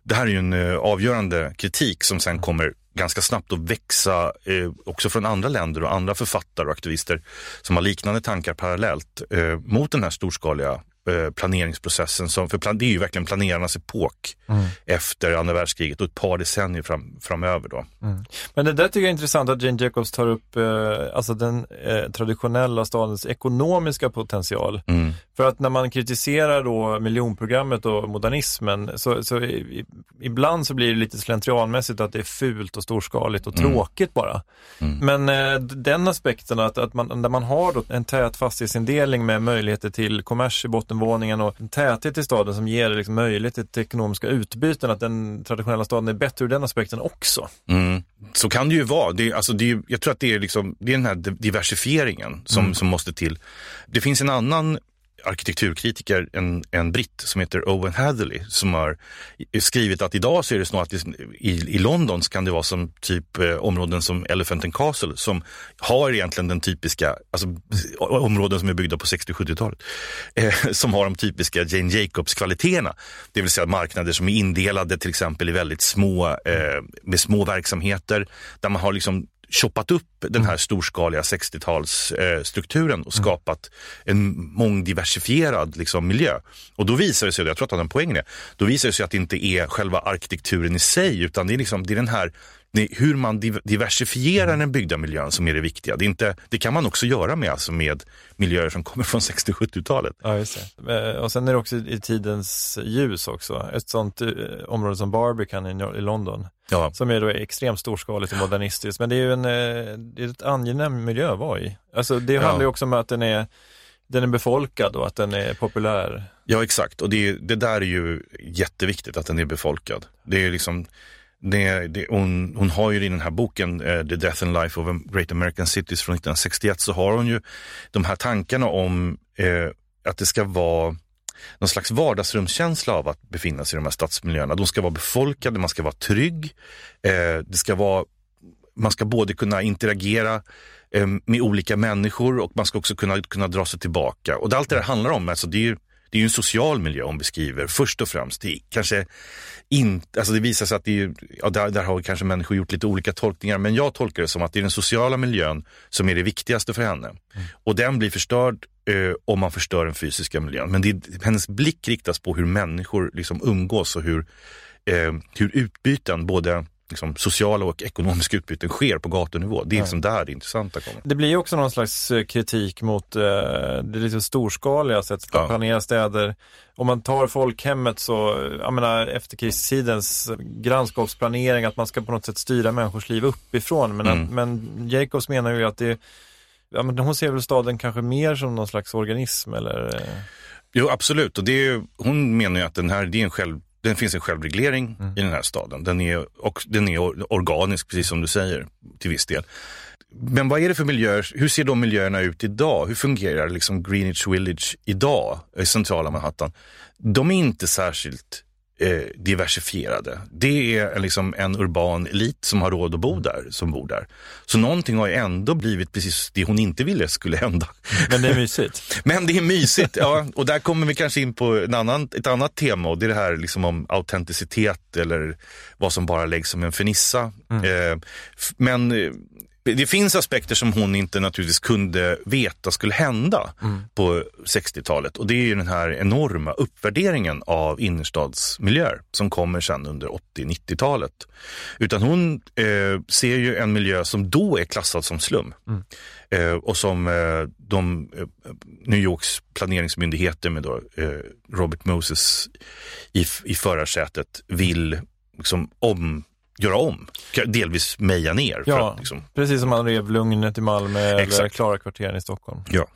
det här är ju en uh, avgörande kritik som sen kommer ganska snabbt att växa eh, också från andra länder och andra författare och aktivister som har liknande tankar parallellt eh, mot den här storskaliga eh, planeringsprocessen. Som, för plan, det är ju verkligen planerarnas epok mm. efter andra världskriget och ett par decennier fram, framöver då. Mm. Men det där tycker jag är intressant att Jane Jacobs tar upp eh, alltså den eh, traditionella stadens ekonomiska potential. Mm. För att när man kritiserar då miljonprogrammet och modernismen så, så i, ibland så blir det lite slentrianmässigt att det är fult och storskaligt och mm. tråkigt bara. Mm. Men eh, den aspekten att, att man, där man har då en tät fastighetsindelning med möjligheter till kommers i bottenvåningen och en täthet i staden som ger liksom möjligheter till ekonomiska utbyten, att den traditionella staden är bättre ur den aspekten också. Mm. Så kan det ju vara. Det, alltså det, jag tror att det är, liksom, det är den här diversifieringen som, mm. som måste till. Det finns en annan arkitekturkritiker, en, en britt som heter Owen Hatherley, som har skrivit att idag så är det snarare att det, i, i London så kan det vara som typ eh, områden som Elephant and Castle som har egentligen den typiska, alltså områden som är byggda på sextio-sjuttiotalet eh, som har de typiska Jane Jacobs-kvaliteterna. Det vill säga marknader som är indelade till exempel i väldigt små, eh, med små verksamheter där man har liksom choppat upp den här storskaliga sextiotalsstrukturen och skapat en mångdiversifierad liksom, miljö. Och då visar det sig, jag tror att han har en poäng där, då visar det sig att det inte är själva arkitekturen i sig utan det är, liksom, det är den här hur man diversifierar den byggda miljön som är det viktiga. Det, är inte, det kan man också göra med, alltså med miljöer som kommer från sextio-sjuttiotalet. Ja, just det. Och sen är det också i tidens ljus också. Ett sånt eh, område som Barbican i, i London. Ja. Som är då extremt storskaligt och modernistiskt. Men det är ju en, eh, det är ett angenäm miljö att vara i. Alltså det handlar ju ja. också om att den är, den är befolkad och att den är populär. Ja, exakt. Och det, det där är ju jätteviktigt att den är befolkad. Det är liksom... Det, det, hon, hon har ju i den här boken uh, The Death and Life of Great American Cities från nittonhundrasextioett så har hon ju de här tankarna om uh, att det ska vara någon slags vardagsrumskänsla av att befinna sig i de här stadsmiljöerna. De ska vara befolkade, man ska vara trygg, uh, det ska vara, man ska både kunna interagera uh, med olika människor och man ska också kunna, kunna dra sig tillbaka. Och det, allt det där handlar om, alltså det är ju Det är ju en social miljö hon beskriver först och främst. Det kanske inte, alltså det visar sig att det är, ja, där, där har kanske människor gjort lite olika tolkningar, men jag tolkar det som att det är den sociala miljön som är det viktigaste för henne. Mm. Och den blir förstörd eh, om man förstör den fysiska miljön. Men det, hennes blick riktas på hur människor liksom umgås och hur, eh, hur utbyten, både liksom sociala och ekonomiska utbyten sker på gatunivå. Det är liksom där det intressanta kommer. Det blir ju också någon slags kritik mot eh, det lite storskaliga sättet att ja. planera städer. Om man tar folkhemmet så, jag menar, efterkrigstidens grannskapsplanering, att man ska på något sätt styra människors liv uppifrån. Men, mm. att, men Jacobs menar ju att det, ja, men hon ser väl staden kanske mer som någon slags organism, eller? Jo, absolut. Och det är, hon menar ju att den här, det är en själv Den finns en självreglering mm. i den här staden. Den är, och, den är organisk, precis som du säger, till viss del. Men vad är det för miljöer? Hur ser de miljöerna ut idag? Hur fungerar liksom Greenwich Village idag i centrala Manhattan? De är inte särskilt eh, diversifierade. Det är liksom en urban elit som har råd att bo där, som bor där. Så någonting har ju ändå blivit precis det hon inte ville skulle hända. Men det är mysigt. Men det är mysigt, ja. Och där kommer vi kanske in på en annan, ett annat tema, och det är det här liksom om autenticitet eller vad som bara läggs som en fernissa. Mm. Eh, men det finns aspekter som hon inte naturligtvis kunde veta skulle hända mm. på sextiotalet. Och det är ju den här enorma uppvärderingen av innerstadsmiljöer som kommer sen under åttio-nittiotalet. Utan hon eh, ser ju en miljö som då är klassad som slum. Mm. Eh, och som eh, de eh, New Yorks planeringsmyndigheter med då, eh, Robert Moses i, i förarsätet vill liksom om göra om, delvis meja ner. Ja, för att, liksom... precis som man rev Lugnet i Malmö. Exakt. Eller Klara kvarteren i Stockholm. Ja.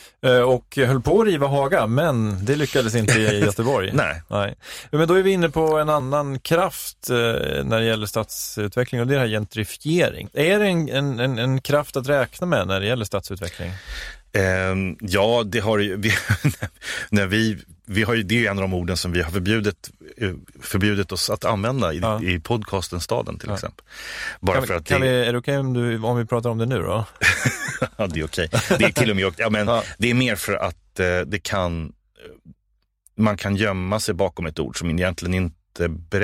Och höll på att riva Haga, men det lyckades inte i Göteborg. Nej. Nej. Men då är vi inne på en annan kraft när det gäller stadsutveckling, och det är här gentrifiering. Är det en, en, en kraft att räkna med när det gäller stadsutveckling? Um, ja, det har vi, när vi, vi har ju, det är ju en av de orden som vi har förbjudit, förbjudit oss att använda i, ja. i podcasten Staden till ja. exempel. Bara kan, för att kan det... vi, är det okej om, du, om vi pratar om det nu då? Ja, det är okej. Det är till och med ja, men ja. det är mer för att eh, det kan, man kan gömma sig bakom ett ord som egentligen inte berättar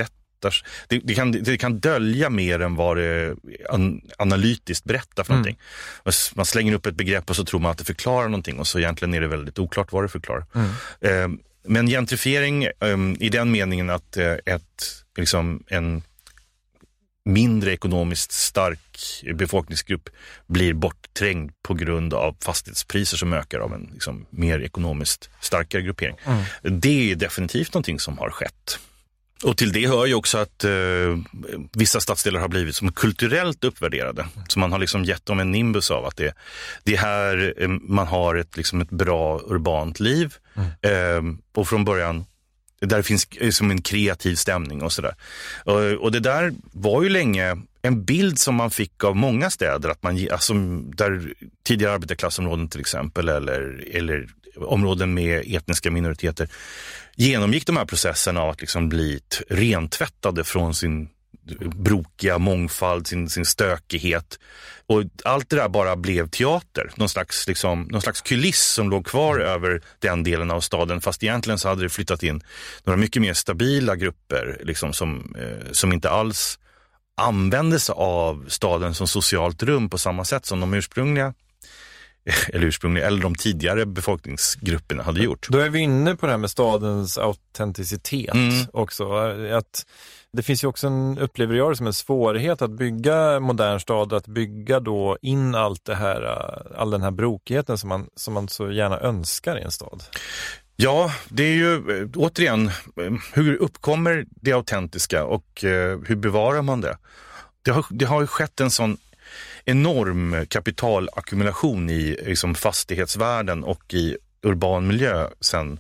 berättar. Det, det, kan, det kan dölja mer än vad det an, analytiskt berättar för mm. någonting. Man slänger upp ett begrepp och så tror man att det förklarar någonting och så egentligen är det väldigt oklart vad det förklarar. Mm. Eh, men gentrifiering eh, i den meningen att eh, ett, liksom en mindre ekonomiskt stark befolkningsgrupp blir bortträngd på grund av fastighetspriser som ökar av en liksom, mer ekonomiskt starkare gruppering. Mm. Det är definitivt någonting som har skett. Och till det hör ju också att eh, vissa stadsdelar har blivit som kulturellt uppvärderade. Så man har liksom gett dem en nimbus av att det, det här eh, man har ett, liksom ett bra urbant liv. Mm. Eh, och från början där det finns som en kreativ stämning och sådär. Och, och det där var ju länge en bild som man fick av många städer. Att man, alltså, där tidigare arbetarklassområden till exempel eller, eller områden med etniska minoriteter genomgick de här processerna av att liksom bli rentvättade från sin brokiga mångfald, sin, sin stökighet. Och allt det där bara blev teater. Någon slags, liksom, någon slags kuliss som låg kvar över den delen av staden. Fast egentligen så hade det flyttat in några mycket mer stabila grupper liksom, som, eh, som inte alls använde sig av staden som socialt rum på samma sätt som de ursprungliga eller ursprungliga, eller de tidigare befolkningsgrupperna hade gjort. Då är vi inne på det här med stadens autenticitet mm. också. Att det finns ju också en, upplever jag det som en svårighet att bygga modern stad, att bygga då in allt det här, all den här brokigheten som man, som man så gärna önskar i en stad. Ja, det är ju återigen, hur uppkommer det autentiska och eh, hur bevarar man det? Det har, det har ju skett en sån enorm kapitalackumulation i liksom, fastighetsvärlden och i urban miljö sedan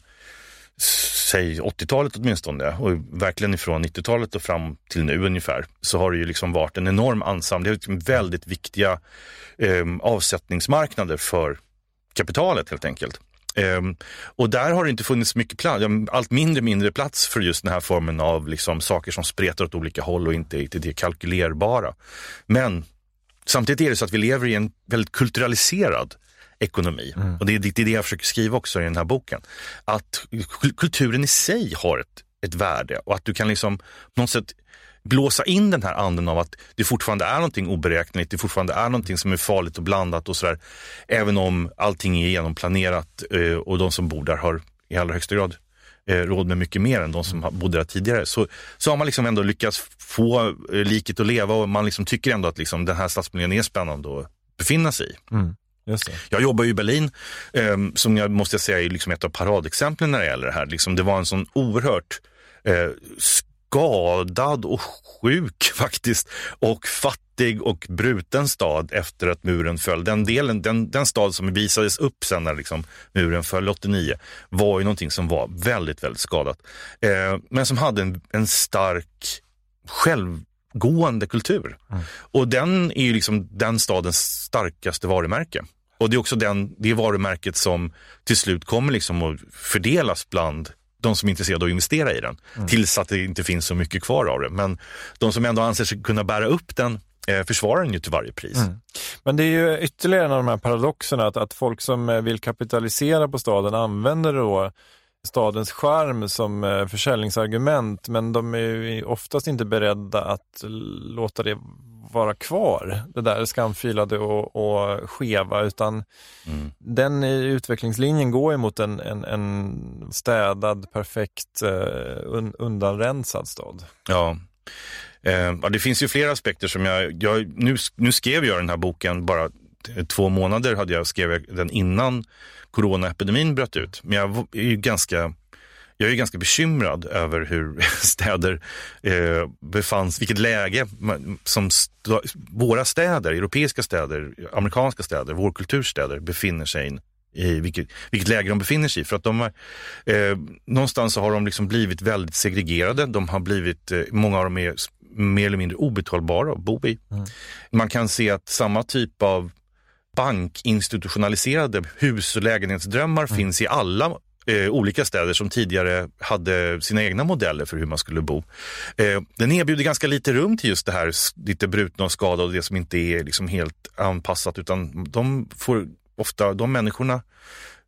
säg åttiotalet åtminstone och verkligen ifrån nittiotalet och fram till nu ungefär så har det ju liksom varit en enorm ansamling. Det är liksom väldigt viktiga eh, avsättningsmarknader för kapitalet helt enkelt. Um, och där har det inte funnits mycket plats, allt mindre mindre plats för just den här formen av liksom, saker som spretar åt olika håll och inte är det kalkylerbara. Men samtidigt är det så att vi lever i en väldigt kulturaliserad ekonomi. Mm. Och det är, det är det jag försöker skriva också i den här boken. Att kulturen i sig har ett, ett värde och att du kan liksom på något sätt blåsa in den här anden av att det fortfarande är någonting oberäkneligt, det fortfarande är någonting som är farligt och blandat och sådär. Även om allting är genomplanerat eh, och de som bor där har i allra högsta grad eh, råd med mycket mer än de som bodde där tidigare. Så, så har man liksom ändå lyckats få eh, liket att leva och man liksom tycker ändå att liksom, den här stadsmiljön är spännande att befinna sig i. Mm. Just det. Jag jobbar ju i Berlin eh, som jag måste säga är liksom ett av paradexemplen när det gäller det här. Liksom, det var en sån oerhört eh, skadad och sjuk faktiskt och fattig och bruten stad efter att muren föll. Den delen, den, den stad som visades upp sen när liksom muren föll åttionio var ju någonting som var väldigt, väldigt skadat. Eh, men som hade en, en stark självgående kultur. Mm. Och den är ju liksom den stadens starkaste varumärke. Och det är också den, det varumärket som till slut kommer liksom att fördelas bland de som är intresserade av att investera i den. Mm. Tills att det inte finns så mycket kvar av det. Men de som ändå anser sig kunna bära upp den eh, försvarar den ju till varje pris. Mm. Men det är ju ytterligare en av de här paradoxerna att, att folk som vill kapitalisera på staden använder då stadens charm som försäljningsargument, men de är ju oftast inte beredda att låta det vara kvar, det där skamfilade och, och skeva, utan mm. den utvecklingslinjen går emot en, en, en städad, perfekt, un, undanrensad stad. Ja. Eh, det finns ju flera aspekter som jag, jag nu, nu skrev jag den här boken bara två månader hade jag skrev den innan coronaepidemin bröt ut. Men jag är ju ganska, jag är ganska bekymrad över hur städer eh, befanns, vilket läge som st- våra städer, europeiska städer, amerikanska städer, vår kulturstäder befinner sig in, i vilket, vilket läge de befinner sig i. För att de har, eh, någonstans så har de liksom blivit väldigt segregerade. De har blivit, eh, många av dem är mer eller mindre obetalbara att bo i. Mm. Man kan se att samma typ av bankinstitutionaliserade hus- och lägenhetsdrömmar mm. finns i alla eh, olika städer som tidigare hade sina egna modeller för hur man skulle bo. Eh, den erbjuder ganska lite rum till just det här lite brutna och skadade och det som inte är liksom helt anpassat, utan de får ofta, de människorna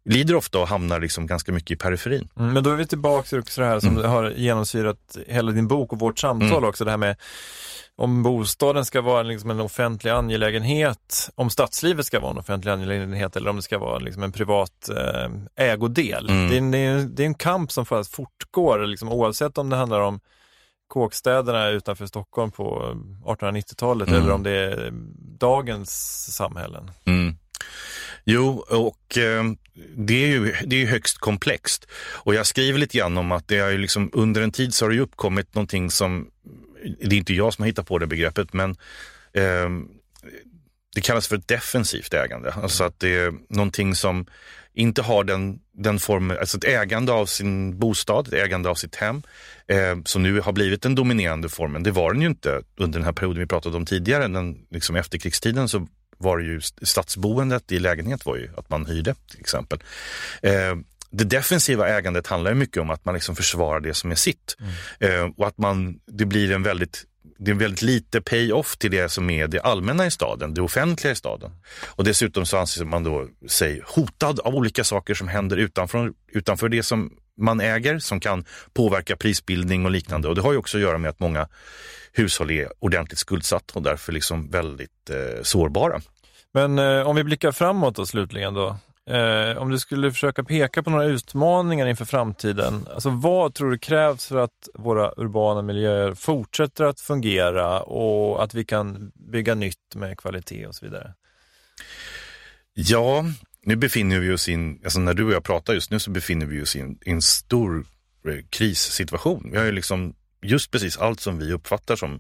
lider ofta och hamnar liksom ganska mycket i periferin. Mm, men då är vi tillbaka till det här som mm. har genomsyrat hela din bok och vårt samtal mm. också, det här med om bostaden ska vara liksom en offentlig angelägenhet, om stadslivet ska vara en offentlig angelägenhet eller om det ska vara liksom en privat eh, ägodel. Mm. Det, är, det, är, det är en kamp som fortgår liksom, oavsett om det handlar om kåkstäderna utanför Stockholm på artonhundranittiotalet mm. eller om det är dagens samhällen. Mm. Jo, och eh, det är ju det är högst komplext. Och jag skriver lite grann om att det är ju liksom, under en tid så har det ju uppkommit någonting som, det är inte jag som har hittat på det begreppet, men eh, det kallas för ett defensivt ägande. Alltså att det är någonting som inte har den, den formen, alltså ett ägande av sin bostad, ett ägande av sitt hem, eh, som nu har blivit den dominerande formen. Det var den ju inte under den här perioden vi pratade om tidigare, den liksom efterkrigstiden så var det ju stadsboendet i lägenhet var ju att man hyrde till exempel. Eh, det defensiva ägandet handlar ju mycket om att man liksom försvarar det som är sitt. Mm. Eh, och att man, det blir en väldigt, det är väldigt lite pay-off till det som är det allmänna i staden, det offentliga i staden. Och dessutom så anses man då sig hotad av olika saker som händer utanför, utanför det som man äger, som kan påverka prisbildning och liknande. Och det har ju också att göra med att många hushåll är ordentligt skuldsatt och därför liksom väldigt eh, sårbara. Men eh, om vi blickar framåt då slutligen då. Eh, om du skulle försöka peka på några utmaningar inför framtiden. Alltså vad tror du krävs för att våra urbana miljöer fortsätter att fungera och att vi kan bygga nytt med kvalitet och så vidare? Ja, nu befinner vi oss in, alltså när du och jag pratar just nu så befinner vi oss i en, en stor eh, krissituation. Vi har ju liksom just precis allt som vi uppfattar som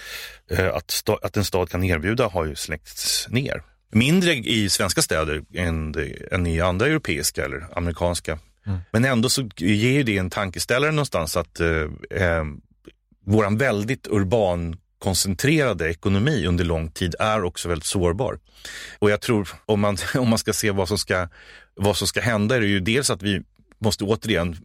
eh, att, sta- att en stad kan erbjuda har ju släckts ner. Mindre i svenska städer än, än i andra europeiska eller amerikanska. Mm. Men ändå så ger det en tankeställare någonstans att eh, eh, våran väldigt urban koncentrerade ekonomi under lång tid är också väldigt sårbar. Och jag tror om man, om man ska se vad som ska, vad som ska hända är det ju dels att vi måste återigen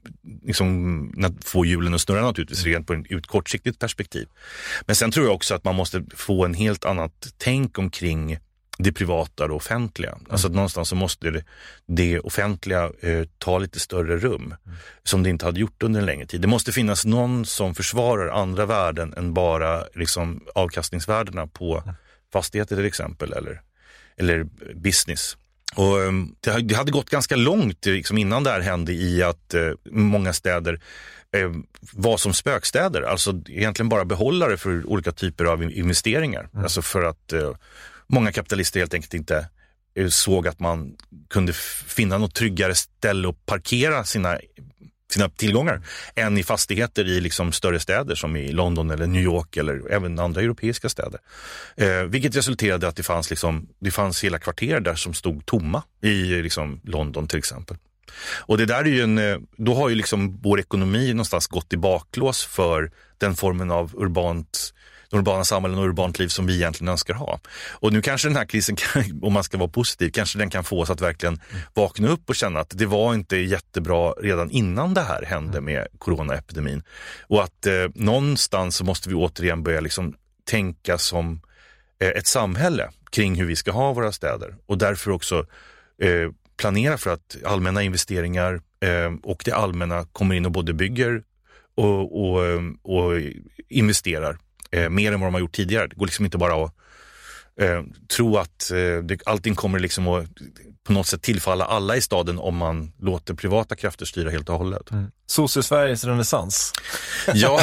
liksom, få hjulen att snurra naturligtvis rent på ett kortsiktigt perspektiv. Men sen tror jag också att man måste få en helt annat tänk omkring det privata och offentliga. Mm. Alltså att någonstans så måste det, det offentliga eh, ta lite större rum mm. som det inte hade gjort under en längre tid. Det måste finnas någon som försvarar andra värden än bara liksom, avkastningsvärdena på mm. fastigheter till exempel eller, eller business. Och um, det, det hade gått ganska långt liksom, innan det här hände i att uh, många städer uh, var som spökstäder. Alltså egentligen bara behållare för olika typer av investeringar. Mm. Alltså för att uh, många kapitalister helt enkelt inte uh, såg att man kunde f- finna något tryggare ställe att parkera sina sina tillgångar än i fastigheter i liksom större städer som i London eller New York eller även andra europeiska städer. Eh, vilket resulterade att det fanns, liksom, det fanns hela kvarter där som stod tomma i liksom London till exempel. Och det där är ju en, då har ju liksom vår ekonomi någonstans gått i baklås för den formen av urbant de urbana samhällen och urbant liv som vi egentligen önskar ha. Och nu kanske den här krisen, kan, om man ska vara positiv, kanske den kan få oss att verkligen vakna upp och känna att det var inte jättebra redan innan det här hände med coronaepidemin. Och att eh, någonstans så måste vi återigen börja liksom tänka som eh, ett samhälle kring hur vi ska ha våra städer. Och därför också eh, planera för att allmänna investeringar eh, och det allmänna kommer in och både bygger och, och, och investerar. Eh, mer än vad de har gjort tidigare. Det går liksom inte bara att eh, tro att eh, det, allting kommer liksom att på något sätt tillfalla alla i staden om man låter privata krafter styra helt och hållet. Mm. Sosse-Sveriges renässans. Ja.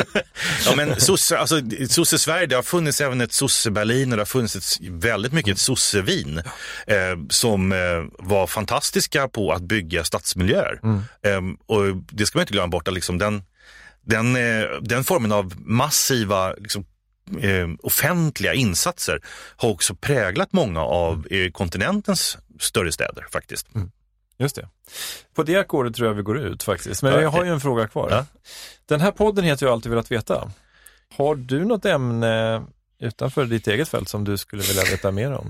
ja, men sosse, alltså, Sosse-Sverige, det har funnits även ett Sosse-Berlin och det har funnits ett, väldigt mycket ett Sosse-Vin eh, som eh, var fantastiska på att bygga stadsmiljöer. Mm. Eh, och det ska man inte glömma bort att liksom den Den, den formen av massiva liksom, eh, offentliga insatser har också präglat många av eh, kontinentens större städer faktiskt. Mm. Just det. På det ackordet tror jag vi går ut faktiskt. Men ja, jag har ju en fråga kvar. Ja. Den här podden heter ju Alltid velat veta. Har du något ämne utanför ditt eget fält som du skulle vilja veta mer om?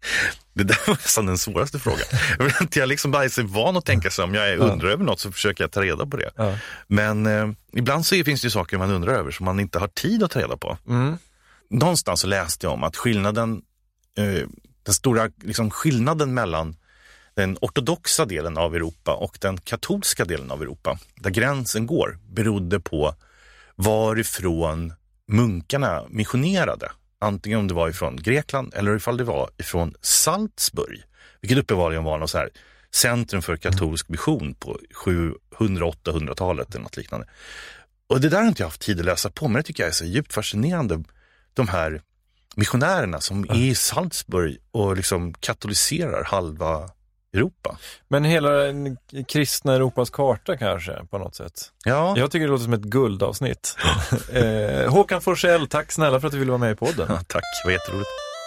Det där var nästan den svåraste frågan. Jag är liksom bara så van att tänka sig om jag undrar ja. över något så försöker jag ta reda på det. Ja. Men eh, ibland så finns det ju saker man undrar över som man inte har tid att ta reda på. Mm. Någonstans så läste jag om att skillnaden, eh, den stora liksom, skillnaden mellan den ortodoxa delen av Europa och den katolska delen av Europa, där gränsen går, berodde på varifrån munkarna missionerade. Antingen om det var ifrån Grekland eller ifall det var ifrån Salzburg, vilket uppenbarligen var något så här centrum för katolsk mission på sjuhundra-åttahundratalet eller något liknande. Och det där har inte jag haft tid att läsa på, men det tycker jag är så djupt fascinerande. De här missionärerna som är i Salzburg och liksom katoliserar halva Europa. Men hela den kristna Europas karta kanske på något sätt. Ja. Jag tycker det låter som ett guldavsnitt. eh, Håkan Forsell, tack snälla för att du ville vara med i podden. Ja, tack, det var jätteroligt.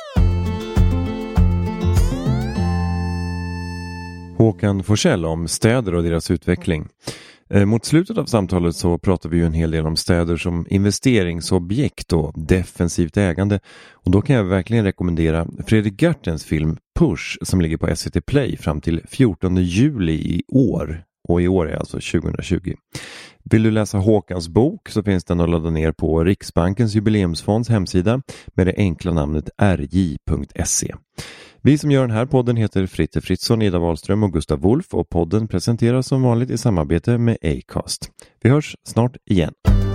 Håkan Forsell om städer och deras utveckling. Mot slutet av samtalet så pratar vi ju en hel del om städer som investeringsobjekt och defensivt ägande. Och då kan jag verkligen rekommendera Fredrik Gertens film Push som ligger på S V T Play fram till fjortonde juli i år. Och i år är alltså tjugohundratjugo. Vill du läsa Håkans bok så finns den att ladda ner på Riksbankens jubileumsfonds hemsida med det enkla namnet r j punkt se. Vi som gör den här podden heter Fritte Fritzson, Ida Wahlström och Gustav Wolf och podden presenteras som vanligt i samarbete med Acast. Vi hörs snart igen.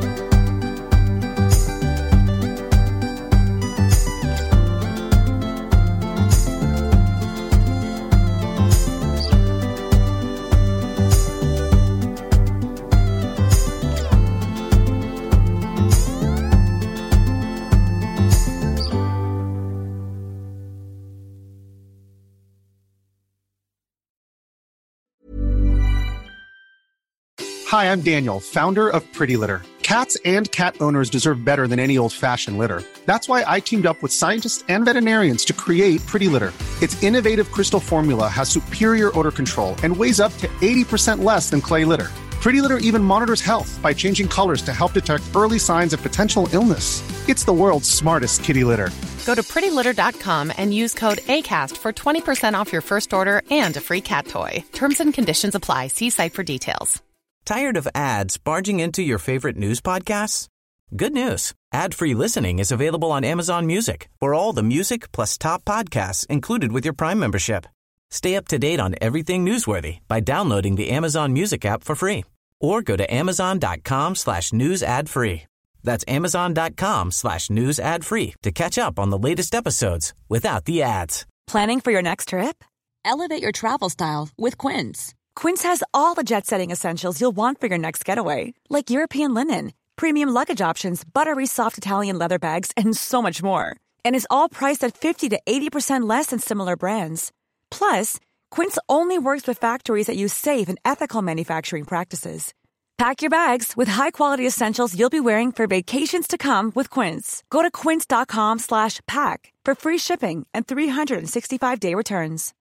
Hi, I'm Daniel, founder of Pretty Litter. Cats and cat owners deserve better than any old-fashioned litter. That's why I teamed up with scientists and veterinarians to create Pretty Litter. Its innovative crystal formula has superior odor control and weighs up to eighty percent less than clay litter. Pretty Litter even monitors health by changing colors to help detect early signs of potential illness. It's the world's smartest kitty litter. Go to pretty litter dot com and use code ACAST for twenty percent off your first order and a free cat toy. Terms and conditions apply. See site for details. Tired of ads barging into your favorite news podcasts? Good news. Ad-free listening is available on Amazon Music for all the music plus top podcasts included with your Prime membership. Stay up to date on everything newsworthy by downloading the Amazon Music app for free or go to amazon.com slash news ad free. That's amazon.com slash news ad free to catch up on the latest episodes without the ads. Planning for your next trip? Elevate your travel style with Quince. Quince has all the jet-setting essentials you'll want for your next getaway, like European linen, premium luggage options, buttery soft Italian leather bags, and so much more. And is all priced at fifty to eighty percent less than similar brands. Plus, Quince only works with factories that use safe and ethical manufacturing practices. Pack your bags with high-quality essentials you'll be wearing for vacations to come with Quince. Go to quince.com slash pack for free shipping and three sixty-five day returns.